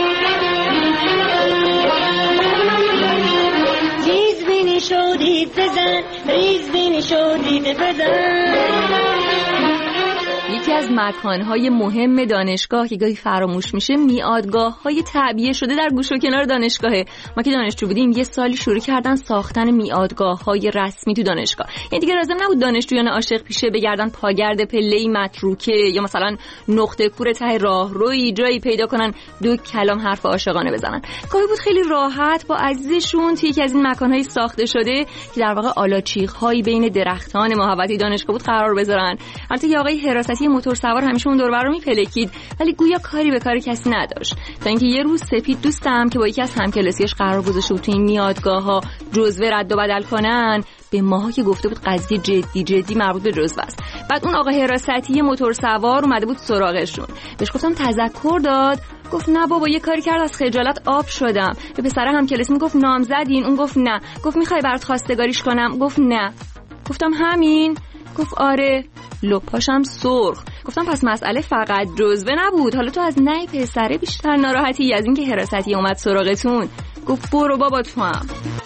[SPEAKER 17] شدید بزن ریز بینی شدید بزن.
[SPEAKER 14] یکی از مکانهای مهم دانشگاه که گاهی فراموش میشه میادگاه‌های تعبیه شده در گوش و کنار دانشگاهه. ما که دانشجو بودیم یه سالی شروع کردن ساختن میادگاه‌های رسمی تو دانشگاه. یعنی دیگه لازم نبود دانشجویان عاشق پیشه بگردن پاگرد پله‌ای متروکه یا مثلا نقطه کور ته راهروی جایی پیدا کنن دو کلام حرف عاشقانه بزنن. گاهی بود خیلی راحت با عزیزشون توی یکی از این مکان‌های ساخته شده که در واقع آلاچیق‌هایی بین درختان محوطه دانشگاه بود قرار بذارن. البته یه آقای حراستی موتور سوار همیشه اون دور و بر رو میپلکید ولی گویا کاری به کار کسی نداشت، تا اینکه یه روز سپید دوستم که با یکی از همکلاسیاش قرار گذاشته بود تو این میادگاه‌ها جزوه رد و بدل کنن، به ماها که گفته بود قضیه جدی جدی مربوط به جزوه است، بعد اون آقا حراستی موتور سوار اومده بود سراغشون. بهش گفتم تذکر داد؟ گفت نه بابا یه کاری کرد از خجالت آب شدم. به پسره هم کلاس میگفت نامزدین؟ اون گفت نه. گفت میخوای برات خواستگاریش کنم؟ گفت نه. گفتم همین؟ گفت آره. لپاشم سرخ. گفتم پس مسئله فقط جزوه نبود، حالا تو از نه پسره بیشتر ناراحتی از این که حراستی اومد سراغتون؟ گفت برو بابا تو هم.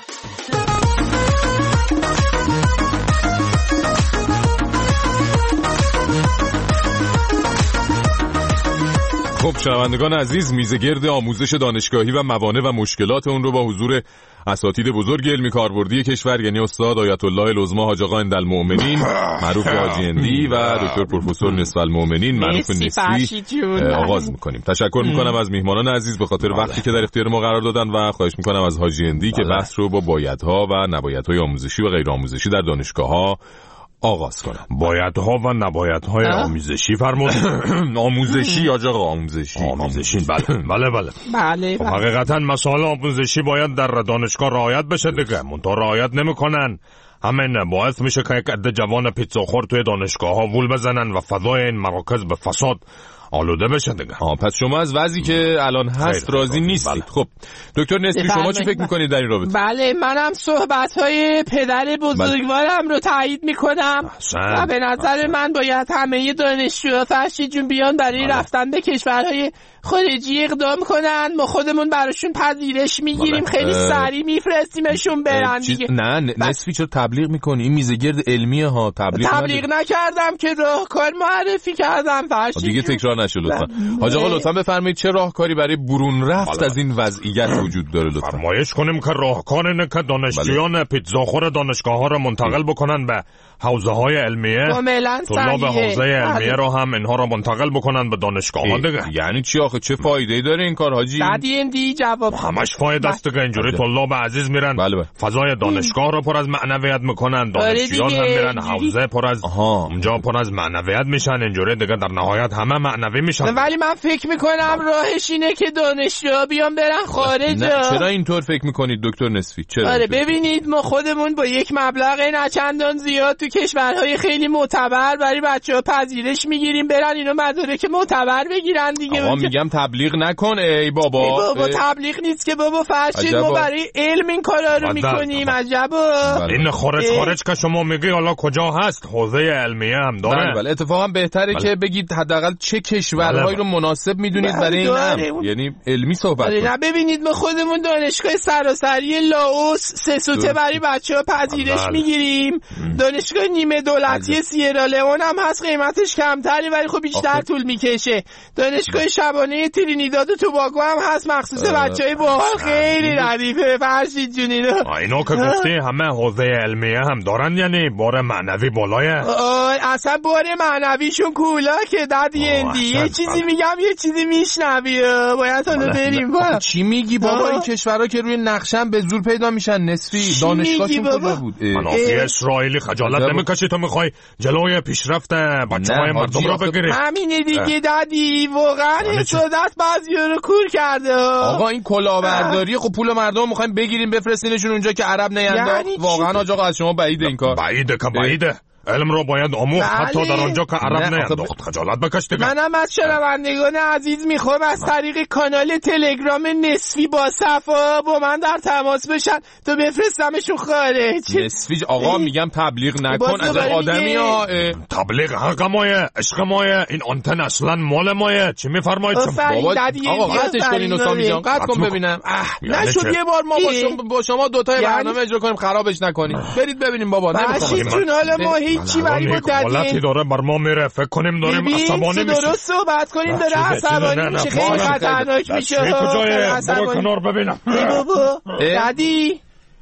[SPEAKER 9] خب شنوندگان عزیز، میزگرد آموزش دانشگاهی و موانع و مشکلات اون رو با حضور اساتید بزرگ علمی کاربردی کشور، یعنی استاد آیت الله العظما حاج آقا اندالمؤمنین معروف به حاجی اندی و دکتر پروفسور نصف المؤمنین معروف به نصفی آغاز میکنیم. تشکر میکنم از میهمانان عزیز به خاطر وقتی که در اختیار ما قرار دادن و خواهش میکنم از حاجی اندی که بحث رو با بایدها و نبایدهای آموزشی و غیر آموزشی در دانشگاه‌ها آغاز کنم.
[SPEAKER 10] بایدها و نبایدهای آموزشی فرمودید.
[SPEAKER 9] آموزشی آج آقا آموزشی
[SPEAKER 10] آموزشی بله بله بله
[SPEAKER 15] بله
[SPEAKER 10] خب حقیقتا مسائل آموزشی باید در دانشگاه رعایت بشه دیگه، منتها رعایت نمیکنن. همین باعث میشه که یک عده جوان پیتزاخور توی دانشگاه ها وول بزنن و فضای این مراکز به فساد آلوده بشه دیگه.
[SPEAKER 9] آه پس شما از وضعی که الان هست راضی نیستید. بله. خب دکتر نصفی شما چی فکر میکنید در این رابطه؟
[SPEAKER 15] بله منم صحبت‌های پدر بزرگوارم رو تایید میکنم و به نظر من باید همه دانشجوها فرشید جون بیان برای بله. رفتن به کشورهای خارجی اقدام کنن، ما خودمون براشون پذیرش میگیریم، خیلی سریع میفرستیمشون برن دیگه.
[SPEAKER 9] نه نصفی چرا تبلیغ میکنی؟ این میزگرد علمیه ها. تبلیغ
[SPEAKER 15] تبلیغ نکردم که راهکار معرفی کردم فرشید
[SPEAKER 9] دیگه. تکرار نشه لطفا. حاج آقا لطفا بفرمایید چه راهکاری برای برون رفت بله. از این وضعیت وجود داره لطفا.
[SPEAKER 10] فرمایش کنیم که راهکار اینه که دانشجویان بله. پیتزاخور دانشگاه‌ها رو منتقل بکنن به حوزه‌های علمیه. طلاب حوزه علمیه رو هم اینها رو منتقل بکنن به دانشگاه‌ها دیگه.
[SPEAKER 9] یعنی چی آخه؟ چه فایده‌ای داره این کار حاجی؟
[SPEAKER 15] بعدی این دی جواب
[SPEAKER 10] همش فایده است که اینجوری طلاب عزیز میرن بله. فضای دانشگاه رو پر از معنویت میکنن، دانشجویان هم میرن حوزه پر از اونجا پر از معنویت میشن، اینجوری دیگه در نهایت همه معنوی میشن.
[SPEAKER 15] ولی من فکر میکنم راهش اینه که دانشجوها بیان برن خارج.
[SPEAKER 9] چرا اینطور فکر میکنید دکتر نصفی؟ چرا؟
[SPEAKER 15] آره ببینید ما خودمون با یک مبلغ نه چندان زیاد تو کشورهای خیلی معتبر برای بچه‌ها پذیرش میگیریم برن اینو مدارک معتبر بگیرن دیگه.
[SPEAKER 9] آقا میگم تبلیغ نکن ای بابا.
[SPEAKER 15] ای بابا تبلیغ نیست که بابا فرشید، ما برای علم این کارا رو میکنیم. عجبا.
[SPEAKER 10] این خارج خارج که شما میگی حالا کجا هست؟ حوزه علمیه هم داره.
[SPEAKER 9] بله اتفاقا بهتره بله. که بگید حداقل چه کشورهایی رو مناسب میدونید برای این هم. یعنی علمی صحبت کنید.
[SPEAKER 15] نه ببینید ما خودمون دانشگاه سراسری لاوس سه سوته برای بچه‌ها پذیرش بله. میگیریم. دانشگاه نیمه دولتی سیرالئون هم هست، قیمتش کمتری ولی خب بیشتر آخه. طول میکشه. دانشگاه شبانه ترینیداد و توباگو هم هست مخصوص بچهای باحال، خیلی ردیفه فرشید جون اینو.
[SPEAKER 10] اینو که گفتی همه حوزه علمیه هم دارن، یعنی بار معنوی بالایه.
[SPEAKER 15] اصلا بار معنویشون کولا که دادی اندی یه چیزی میگم یه چیزی میشنوی، باید حالا بریم.
[SPEAKER 9] با چی میگی بابا؟ این کشورها که روی نقشه‌ام به زور پیدا میشن. نصفی دانشگاهشون کجا بود؟
[SPEAKER 10] منافی اسرائیلی خجالت نمیکشی تو میخوای جلوی پیشرفت بچه‌های مردم رو بگیری؟
[SPEAKER 15] همینه دیگه دادی، واقعا حسادت بعضیا رو کور کرده.
[SPEAKER 9] آقا این کلاهبرداری خب پول مردم میخوایم بگیریم بفرستینشون اونجا که عرب نینداخت. واقعا آقا از شما بعیده این کار.
[SPEAKER 10] بعیده که بعیده. علم رو باید آموخت حتی در آنجا که عرب نینداخت. خجالت بکش دیگه.
[SPEAKER 15] منم از شنوندگان عزیز میخوام از طریق کانال تلگرام نصفی با صفا با من در تماس بشن تا بفرستمشون خارج.
[SPEAKER 9] نصفی آقا میگم تبلیغ نکن از آدمی ها.
[SPEAKER 10] تبلیغ حق مایه، عشق مایه، این آنتن اصلا مال مایه. چی میفرمایید
[SPEAKER 9] بابا؟ آقا قطعش کنین سامی جان، قطع کن ببینم.
[SPEAKER 15] نشد یه بار ما
[SPEAKER 9] با شما دو تا برنامه اجرا کنیم خرابش نکنید. برید ببینیم بابا.
[SPEAKER 15] نمیخوام هیچی برای ما
[SPEAKER 10] دادی داره بر ما میره، فکر کنیم داریم عصبانی میشه.
[SPEAKER 15] درست صحبت کنیم داره عصبانی میشه، خیلی خطرناک میشه.
[SPEAKER 10] کجایه؟ برو کنار ببینم.
[SPEAKER 15] بابا دادی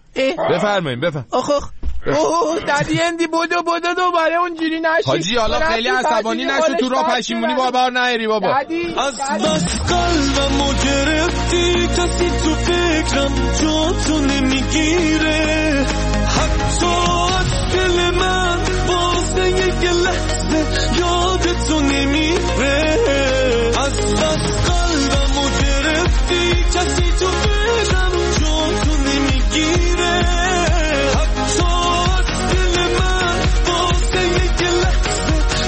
[SPEAKER 9] بفرمایید بفرمایید.
[SPEAKER 15] آخ آخ اوه دادی اندی بودو بودو دوباره اونجوری نشی
[SPEAKER 9] حاجی. حالا خیلی عصبانی نشو، تو راه پشیمونی با بار نهری بابا.
[SPEAKER 1] از بس قلبمو گرفتی، کسی تو فکرم جا تو نمیگیره، حتی از دل من واسه یک لحظه یادتو نمیره. از بس قلبمو گرفتی، کسی تو فکرم جا تو نمیگیره، حتی از دل من واسه یک لحظه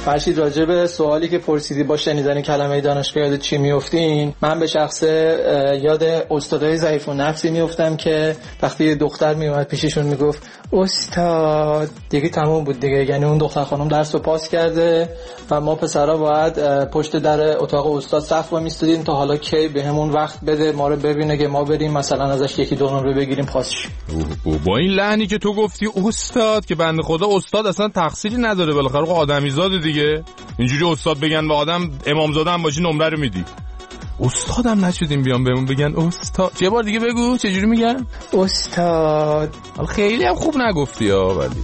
[SPEAKER 18] فرشید راجع به سوالی که پرسیدی با شنیدن کلمه دانشگاه یاد چی میافتین، من به شخص یاد استادای ضعیف النفسی میافتم که وقتی دختر میومد پیششون میگفت استاد، دیگه تموم بود دیگه، یعنی اون دختر خانم درس رو پاس کرده و ما پسرا باید پشت در اتاق استاد صف وایمیستادیم تا حالا کی بهمون وقت بده ما رو ببینه که ما بریم مثلا ازش یکی دو نمره بگیریم پاسش.
[SPEAKER 2] با این لحنی که تو گفتی استاد، که بنده خدا استاد اصلا تقصیری نداره، بالاخره آدمیزاده دیگه. اینجوری استاد بگن به آدم امامزاده هم باشی نمره رو میدی. استادم نشدیم بیان بهمون بگن استاد. چه بار دیگه بگو چجوری میگن؟
[SPEAKER 18] استاد.
[SPEAKER 2] خیلی هم خوب نگفتی ها. ولی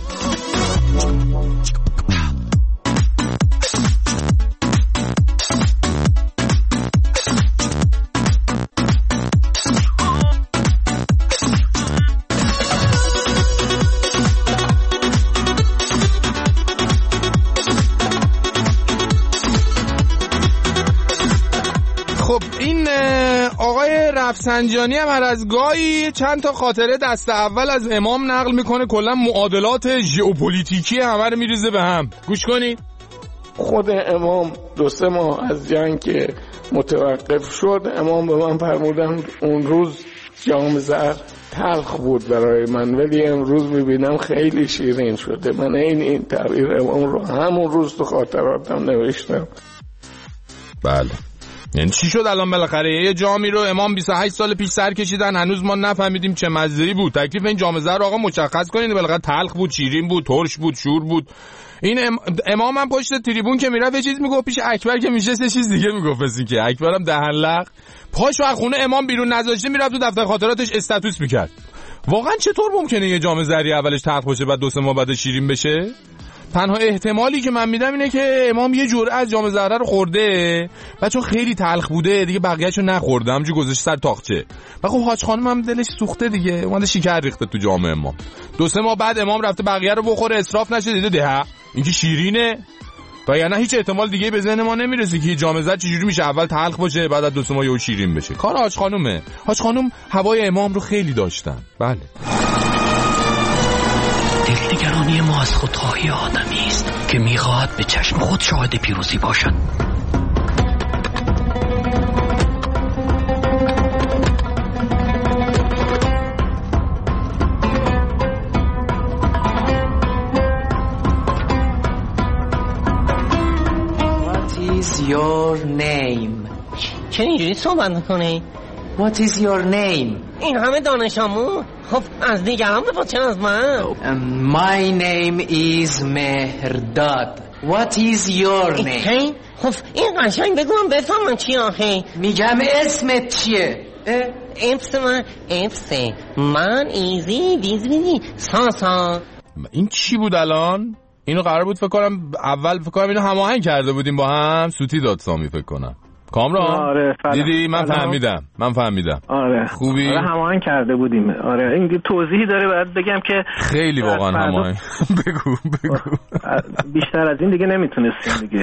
[SPEAKER 2] رفسنجانی هم هر از گاهی چند تا خاطره دست اول از امام نقل میکنه، کلا معادلات ژئوپلیتیکی همه رو میریزه به هم. گوش کنید.
[SPEAKER 19] خود امام دو سه ماه از جنگ که متوقف شد، امام به من فرمودن اون روز جام زهر تلخ بود برای من، ولی امروز میبینم خیلی شیرین شده. من این این تعبیر امام رو همون روز تو خاطراتم نوشتم.
[SPEAKER 2] بله، یعنی چی شد الان بالاخره یه جامی رو امام بیست و هشت سال پیش سر کشیدن، هنوز ما نفهمیدیم چه مزه‌ای بود. تکلیف این جام زهر آقا مشخص کنین، بالاخره تلخ بود، شیرین بود، ترش بود، شور بود. این ام... امام هم پشت تریبون که میرفت یه چیز میگفت، پیش اکبر که میشه یه چیز دیگه میگفت. بسین که اکبر هم دهن لق پاشو از خونه امام بیرون نذاشته، میرفت تو دفتر خاطراتش استاتوس میکرد. واقعا چطور ممکنه یه جام زهری اولش تلخ باشه بعد دو سه ماه بعد شیرین بشه؟ تنها احتمالی که من میدم اینه که امام یه جرعه از جام زهره رو خورده، بعد چون خیلی تلخ بوده دیگه بقیه‌شو نخورده، همونجوری گذاشت سر تاقچه. و خب حاج خانم هم دلش سوخته دیگه، اومده شکر ریخته تو جام امام. دو سه ماه بعد امام رفته بقیه رو بخوره، اسراف نشه، دیده ده این که شیرینه. و یعنی هیچ احتمال دیگه به ذهن ما نمیرسه که جام زهر چجوری میشه اول تلخ باشه بعد از دو سه ماه یهو شیرین بشه. کار حاج خانومه. حاج خانم هوای امام رو خیلی داشتن. بله.
[SPEAKER 20] دلنگرانی ما از خودخواهی آدمی است که میخواهد به چشم خود شاهد پیروزی باشد.
[SPEAKER 21] What is your name?
[SPEAKER 22] چرا اینجوری صحبت میکنی؟
[SPEAKER 21] What is your name?
[SPEAKER 22] این همه دانش آموز. خب از دیگران بپرس، چرا از من؟
[SPEAKER 21] um, My name is مهرداد. What is your name?
[SPEAKER 22] خب این قشنگ بگو من بفهمم چی آخه.
[SPEAKER 21] میگم اسمت چیه؟
[SPEAKER 22] اسم من اسم من ایزی دیزی دیزی ساسا.
[SPEAKER 2] این چی بود الان؟ اینو قرار بود فکر کنم اول فکر کنم اینو هماهنگ کرده بودیم با هم، سوتی داد سامی فکر کنم. کامران
[SPEAKER 11] آره
[SPEAKER 2] دیدی من فهمیدم من فهمیدم
[SPEAKER 11] آره
[SPEAKER 2] خوبی
[SPEAKER 11] آره هماهنگ کرده بودیم. آره این توضیحی داره باید بگم که
[SPEAKER 2] خیلی واقعا هماهنگ بگو بگو
[SPEAKER 11] بیشتر از این دیگه نمیتونستیم دیگه.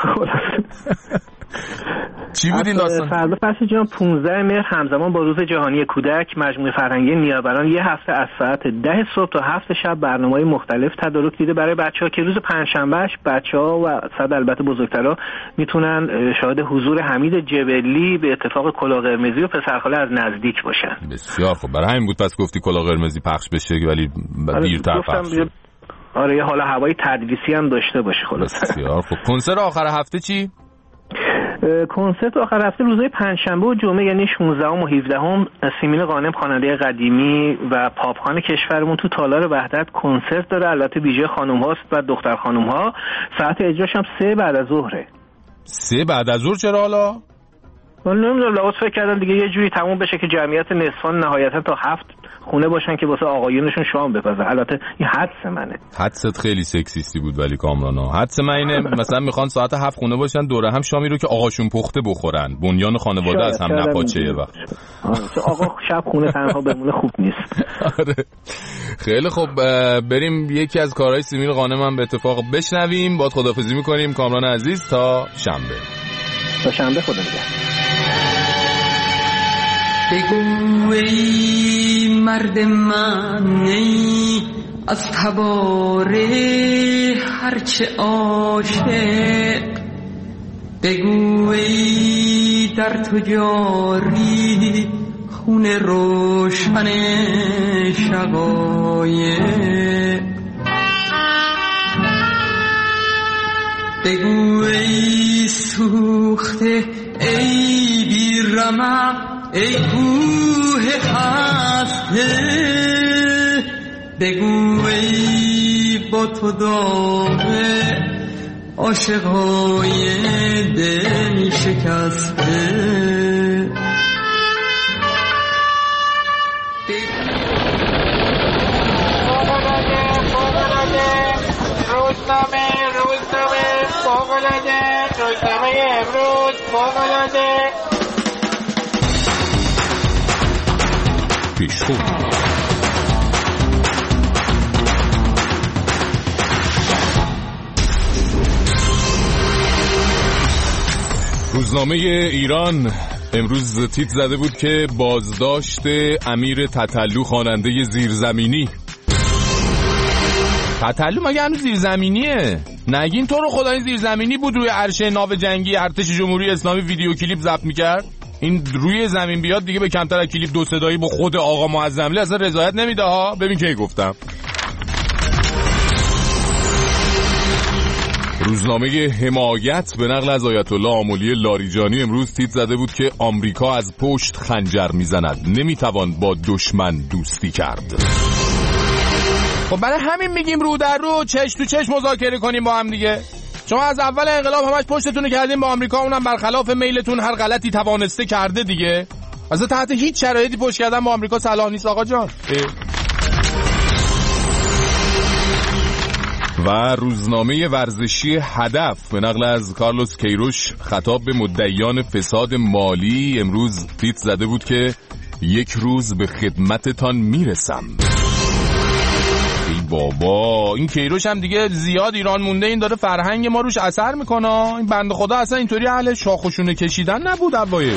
[SPEAKER 2] چی بود این داستان؟
[SPEAKER 11] فردا فصل جان پانزده مهر همزمان با روز جهانی کودک، مجموعه فرهنگی نیاوران یه هفته از ساعت ده صبح تا هفت شب برنامه‌های مختلف تدارک دیده برای بچه‌ها که روز پنجشنبهش بچه‌ها و صد البته بزرگترها میتونن شاهد حضور حمید جبلی به اتفاق کلاه قرمزی و پسرخاله از نزدیک باشن.
[SPEAKER 2] بسیار خب، برای همین بود پس گفتی کلاه قرمزی پخش بشه ولی دیرتر پخش شد.
[SPEAKER 11] آره یه حالا هوای تدریسی هم داشته باشه خلاص.
[SPEAKER 2] بسیار خب. کنسرت آخر هفته چی؟
[SPEAKER 11] کنسرت آخر هفته روزهای پنجشنبه و جمعه یعنی شانزدهم و هفدهم سیمین قانم خواننده قدیمی و پاپخوان کشورمون تو تالار وحدت کنسرت داره. البته ویژه خانم هاست و دختر خانم ها. ساعت اجراش هم سه بعد از ظهره.
[SPEAKER 2] سه بعد از ظهر چرا حالا؟
[SPEAKER 11] من نمیدونم، لحاظ فکر کردم دیگه یه جوری تموم بشه که جمعیت نصفان نهایتا تا هفت خونه باشن که واسه آقایونشون شام بپزن. البته این حدس منه.
[SPEAKER 2] حدست خیلی سکسیستی بود ولی کامرانا. حدس من اینه مثلا میخوان ساعت هفت خونه باشن دوره هم شامی رو که آقاشون پخته بخورن، بنیان خانواده از هم نپاچه یه وقت.
[SPEAKER 11] آقا شب خونه تنها بمونه خوب نیست.
[SPEAKER 2] آره خیلی خب، بریم یکی از کارهای سیمین قانم هم به اتفاق بشنویم. باید خداحافظی میکنیم کامران عزیز تا شنبه.
[SPEAKER 11] تا شنبه خدا نگهدار.
[SPEAKER 21] بگو ای مرد من، ای
[SPEAKER 3] از تباره هرچه عاشق بگو ای در تو جاری خون روشن شقایق بگو ای سوخته ای بی رمق ای کوه خسته بگو ای با تو داغه عاشقای دل شکسته
[SPEAKER 15] روزنامه روزنامه فوق‌العاده روزنامه امروز فوق‌العاده
[SPEAKER 9] پیشخون روزنامه ایران امروز تیتر زده بود که بازداشت امیر تتلو خواننده زیرزمینی. تتلو مگه هنوز زیرزمینیه؟ نگین تو رو خدا این زیرزمینی بود روی عرشه ناو جنگی ارتش جمهوری اسلامی ویدیو کلیپ ضبط میکرد. این روی زمین بیاد دیگه به کمتر از کلیپ دو صدایی با خود آقا معظملی اصلا رضایت نمیده ها. ببین کی گفتم. روزنامه حمایت به نقل از آیت الله آملی لاریجانی امروز تیتر زده بود که آمریکا از پشت خنجر میزند، نمیتوان با دشمن دوستی کرد. خب برای همین میگیم رو در رو چش تو چش مذاکره کنیم با هم دیگه. شما از اول انقلاب همش پشتتون کردین با آمریکا، اونم برخلاف میلتون هر غلطی توانسته کرده دیگه. اصلا تحت هیچ شرایطی پشت کردن با آمریکا صلاح نیست آقا جان. و روزنامه ورزشی هدف به نقل از کارلوس کیروش خطاب به مدعیان فساد مالی امروز تیتر زده بود که یک روز به خدمتتان میرسم. ای بابا این کیروش هم دیگه زیاد ایران مونده، این داره فرهنگ ما روش اثر میکنه. این بنده خدا اصلا اینطوری اهل شاخوشونه کشیدن نبود اوایل.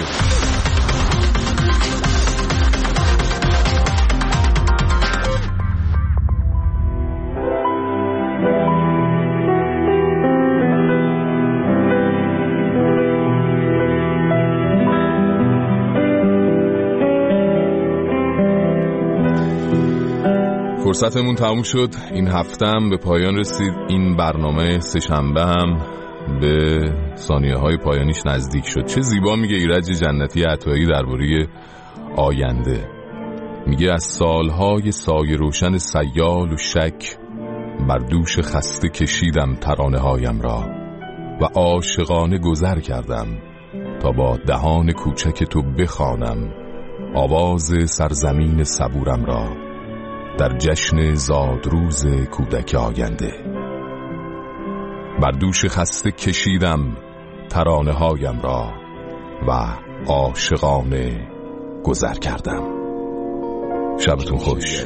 [SPEAKER 9] فرصتمون تموم شد، این هفته هم به پایان رسید. این برنامه سه‌شنبه هم به ثانیه های پایانیش نزدیک شد. چه زیبا میگه ایرج جنتی عطایی درباره آینده. میگه از سالهای سایه روشن سیال و شک بر دوش خسته کشیدم ترانه هایم را و عاشقانه گذر کردم تا با دهان کوچک تو بخوانم آواز سرزمین صبورم را در جشن زادروز کودک آینده. بر دوش خسته کشیدم ترانه هایم را و عاشقانه گذر کردم. شبتون خوش.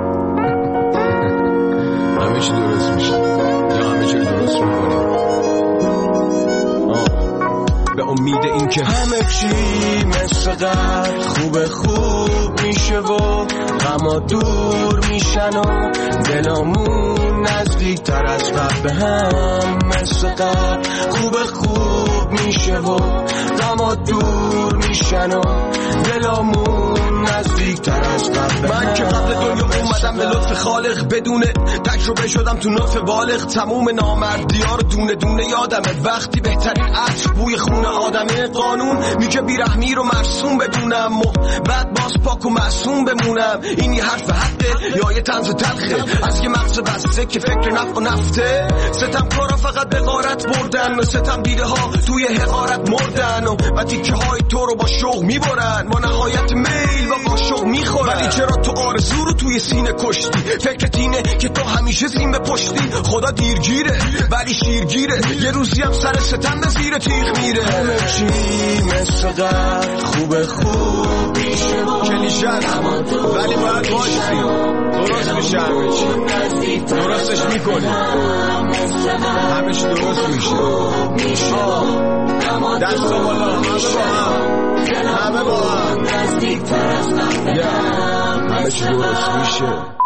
[SPEAKER 10] همه چی درست میشه یا همه چی درست میکنیم به امید این که همه چی مثل قبل خوب خوب میشه و غما دور میشن و دلامون نزدیک تر از قبل به هم مثل قبل خوب خوب میشه و غما دور میشن و دلامون نزدیک تر از قبل. من که قبل دنیا اومدم به لطف خالق بدون تجربه شدم تو نطفه بالغ. تموم نامردی‌ها رو دونه دونه یادمه وقتی بهترین عطر بوی خون آدمه. قانون میگه بیرحمی رو مرسوم بدونم و بعد باز پاک و معصوم بمونم. این یه حرف حقه یا یه طنز تلخه از یه مغز بسته که فکر نفع و نفته. ستم کارا فقط به غارت بردن و ستم دیده ها توی حقارت مردن و و تیکه های تو رو با شوق میبرن با نهایت میل و با شوق میخورن. ولی چرا تو آرزو رو توی سینه کشتی؟ فکرت اینه که تو همیشه زین به پشتی. خدا دیرگیره ولی شیرگیره، یه روزی هم سر ستم به زیر تیغ میره. همه چی مثل قبل خوب خوب میشه کلیشن ولی باید باشی درست میشه. همه چی درستش میکنی همه چی درست میشه. دست و بالا همه با هم همه با هم همه چی درست میشه.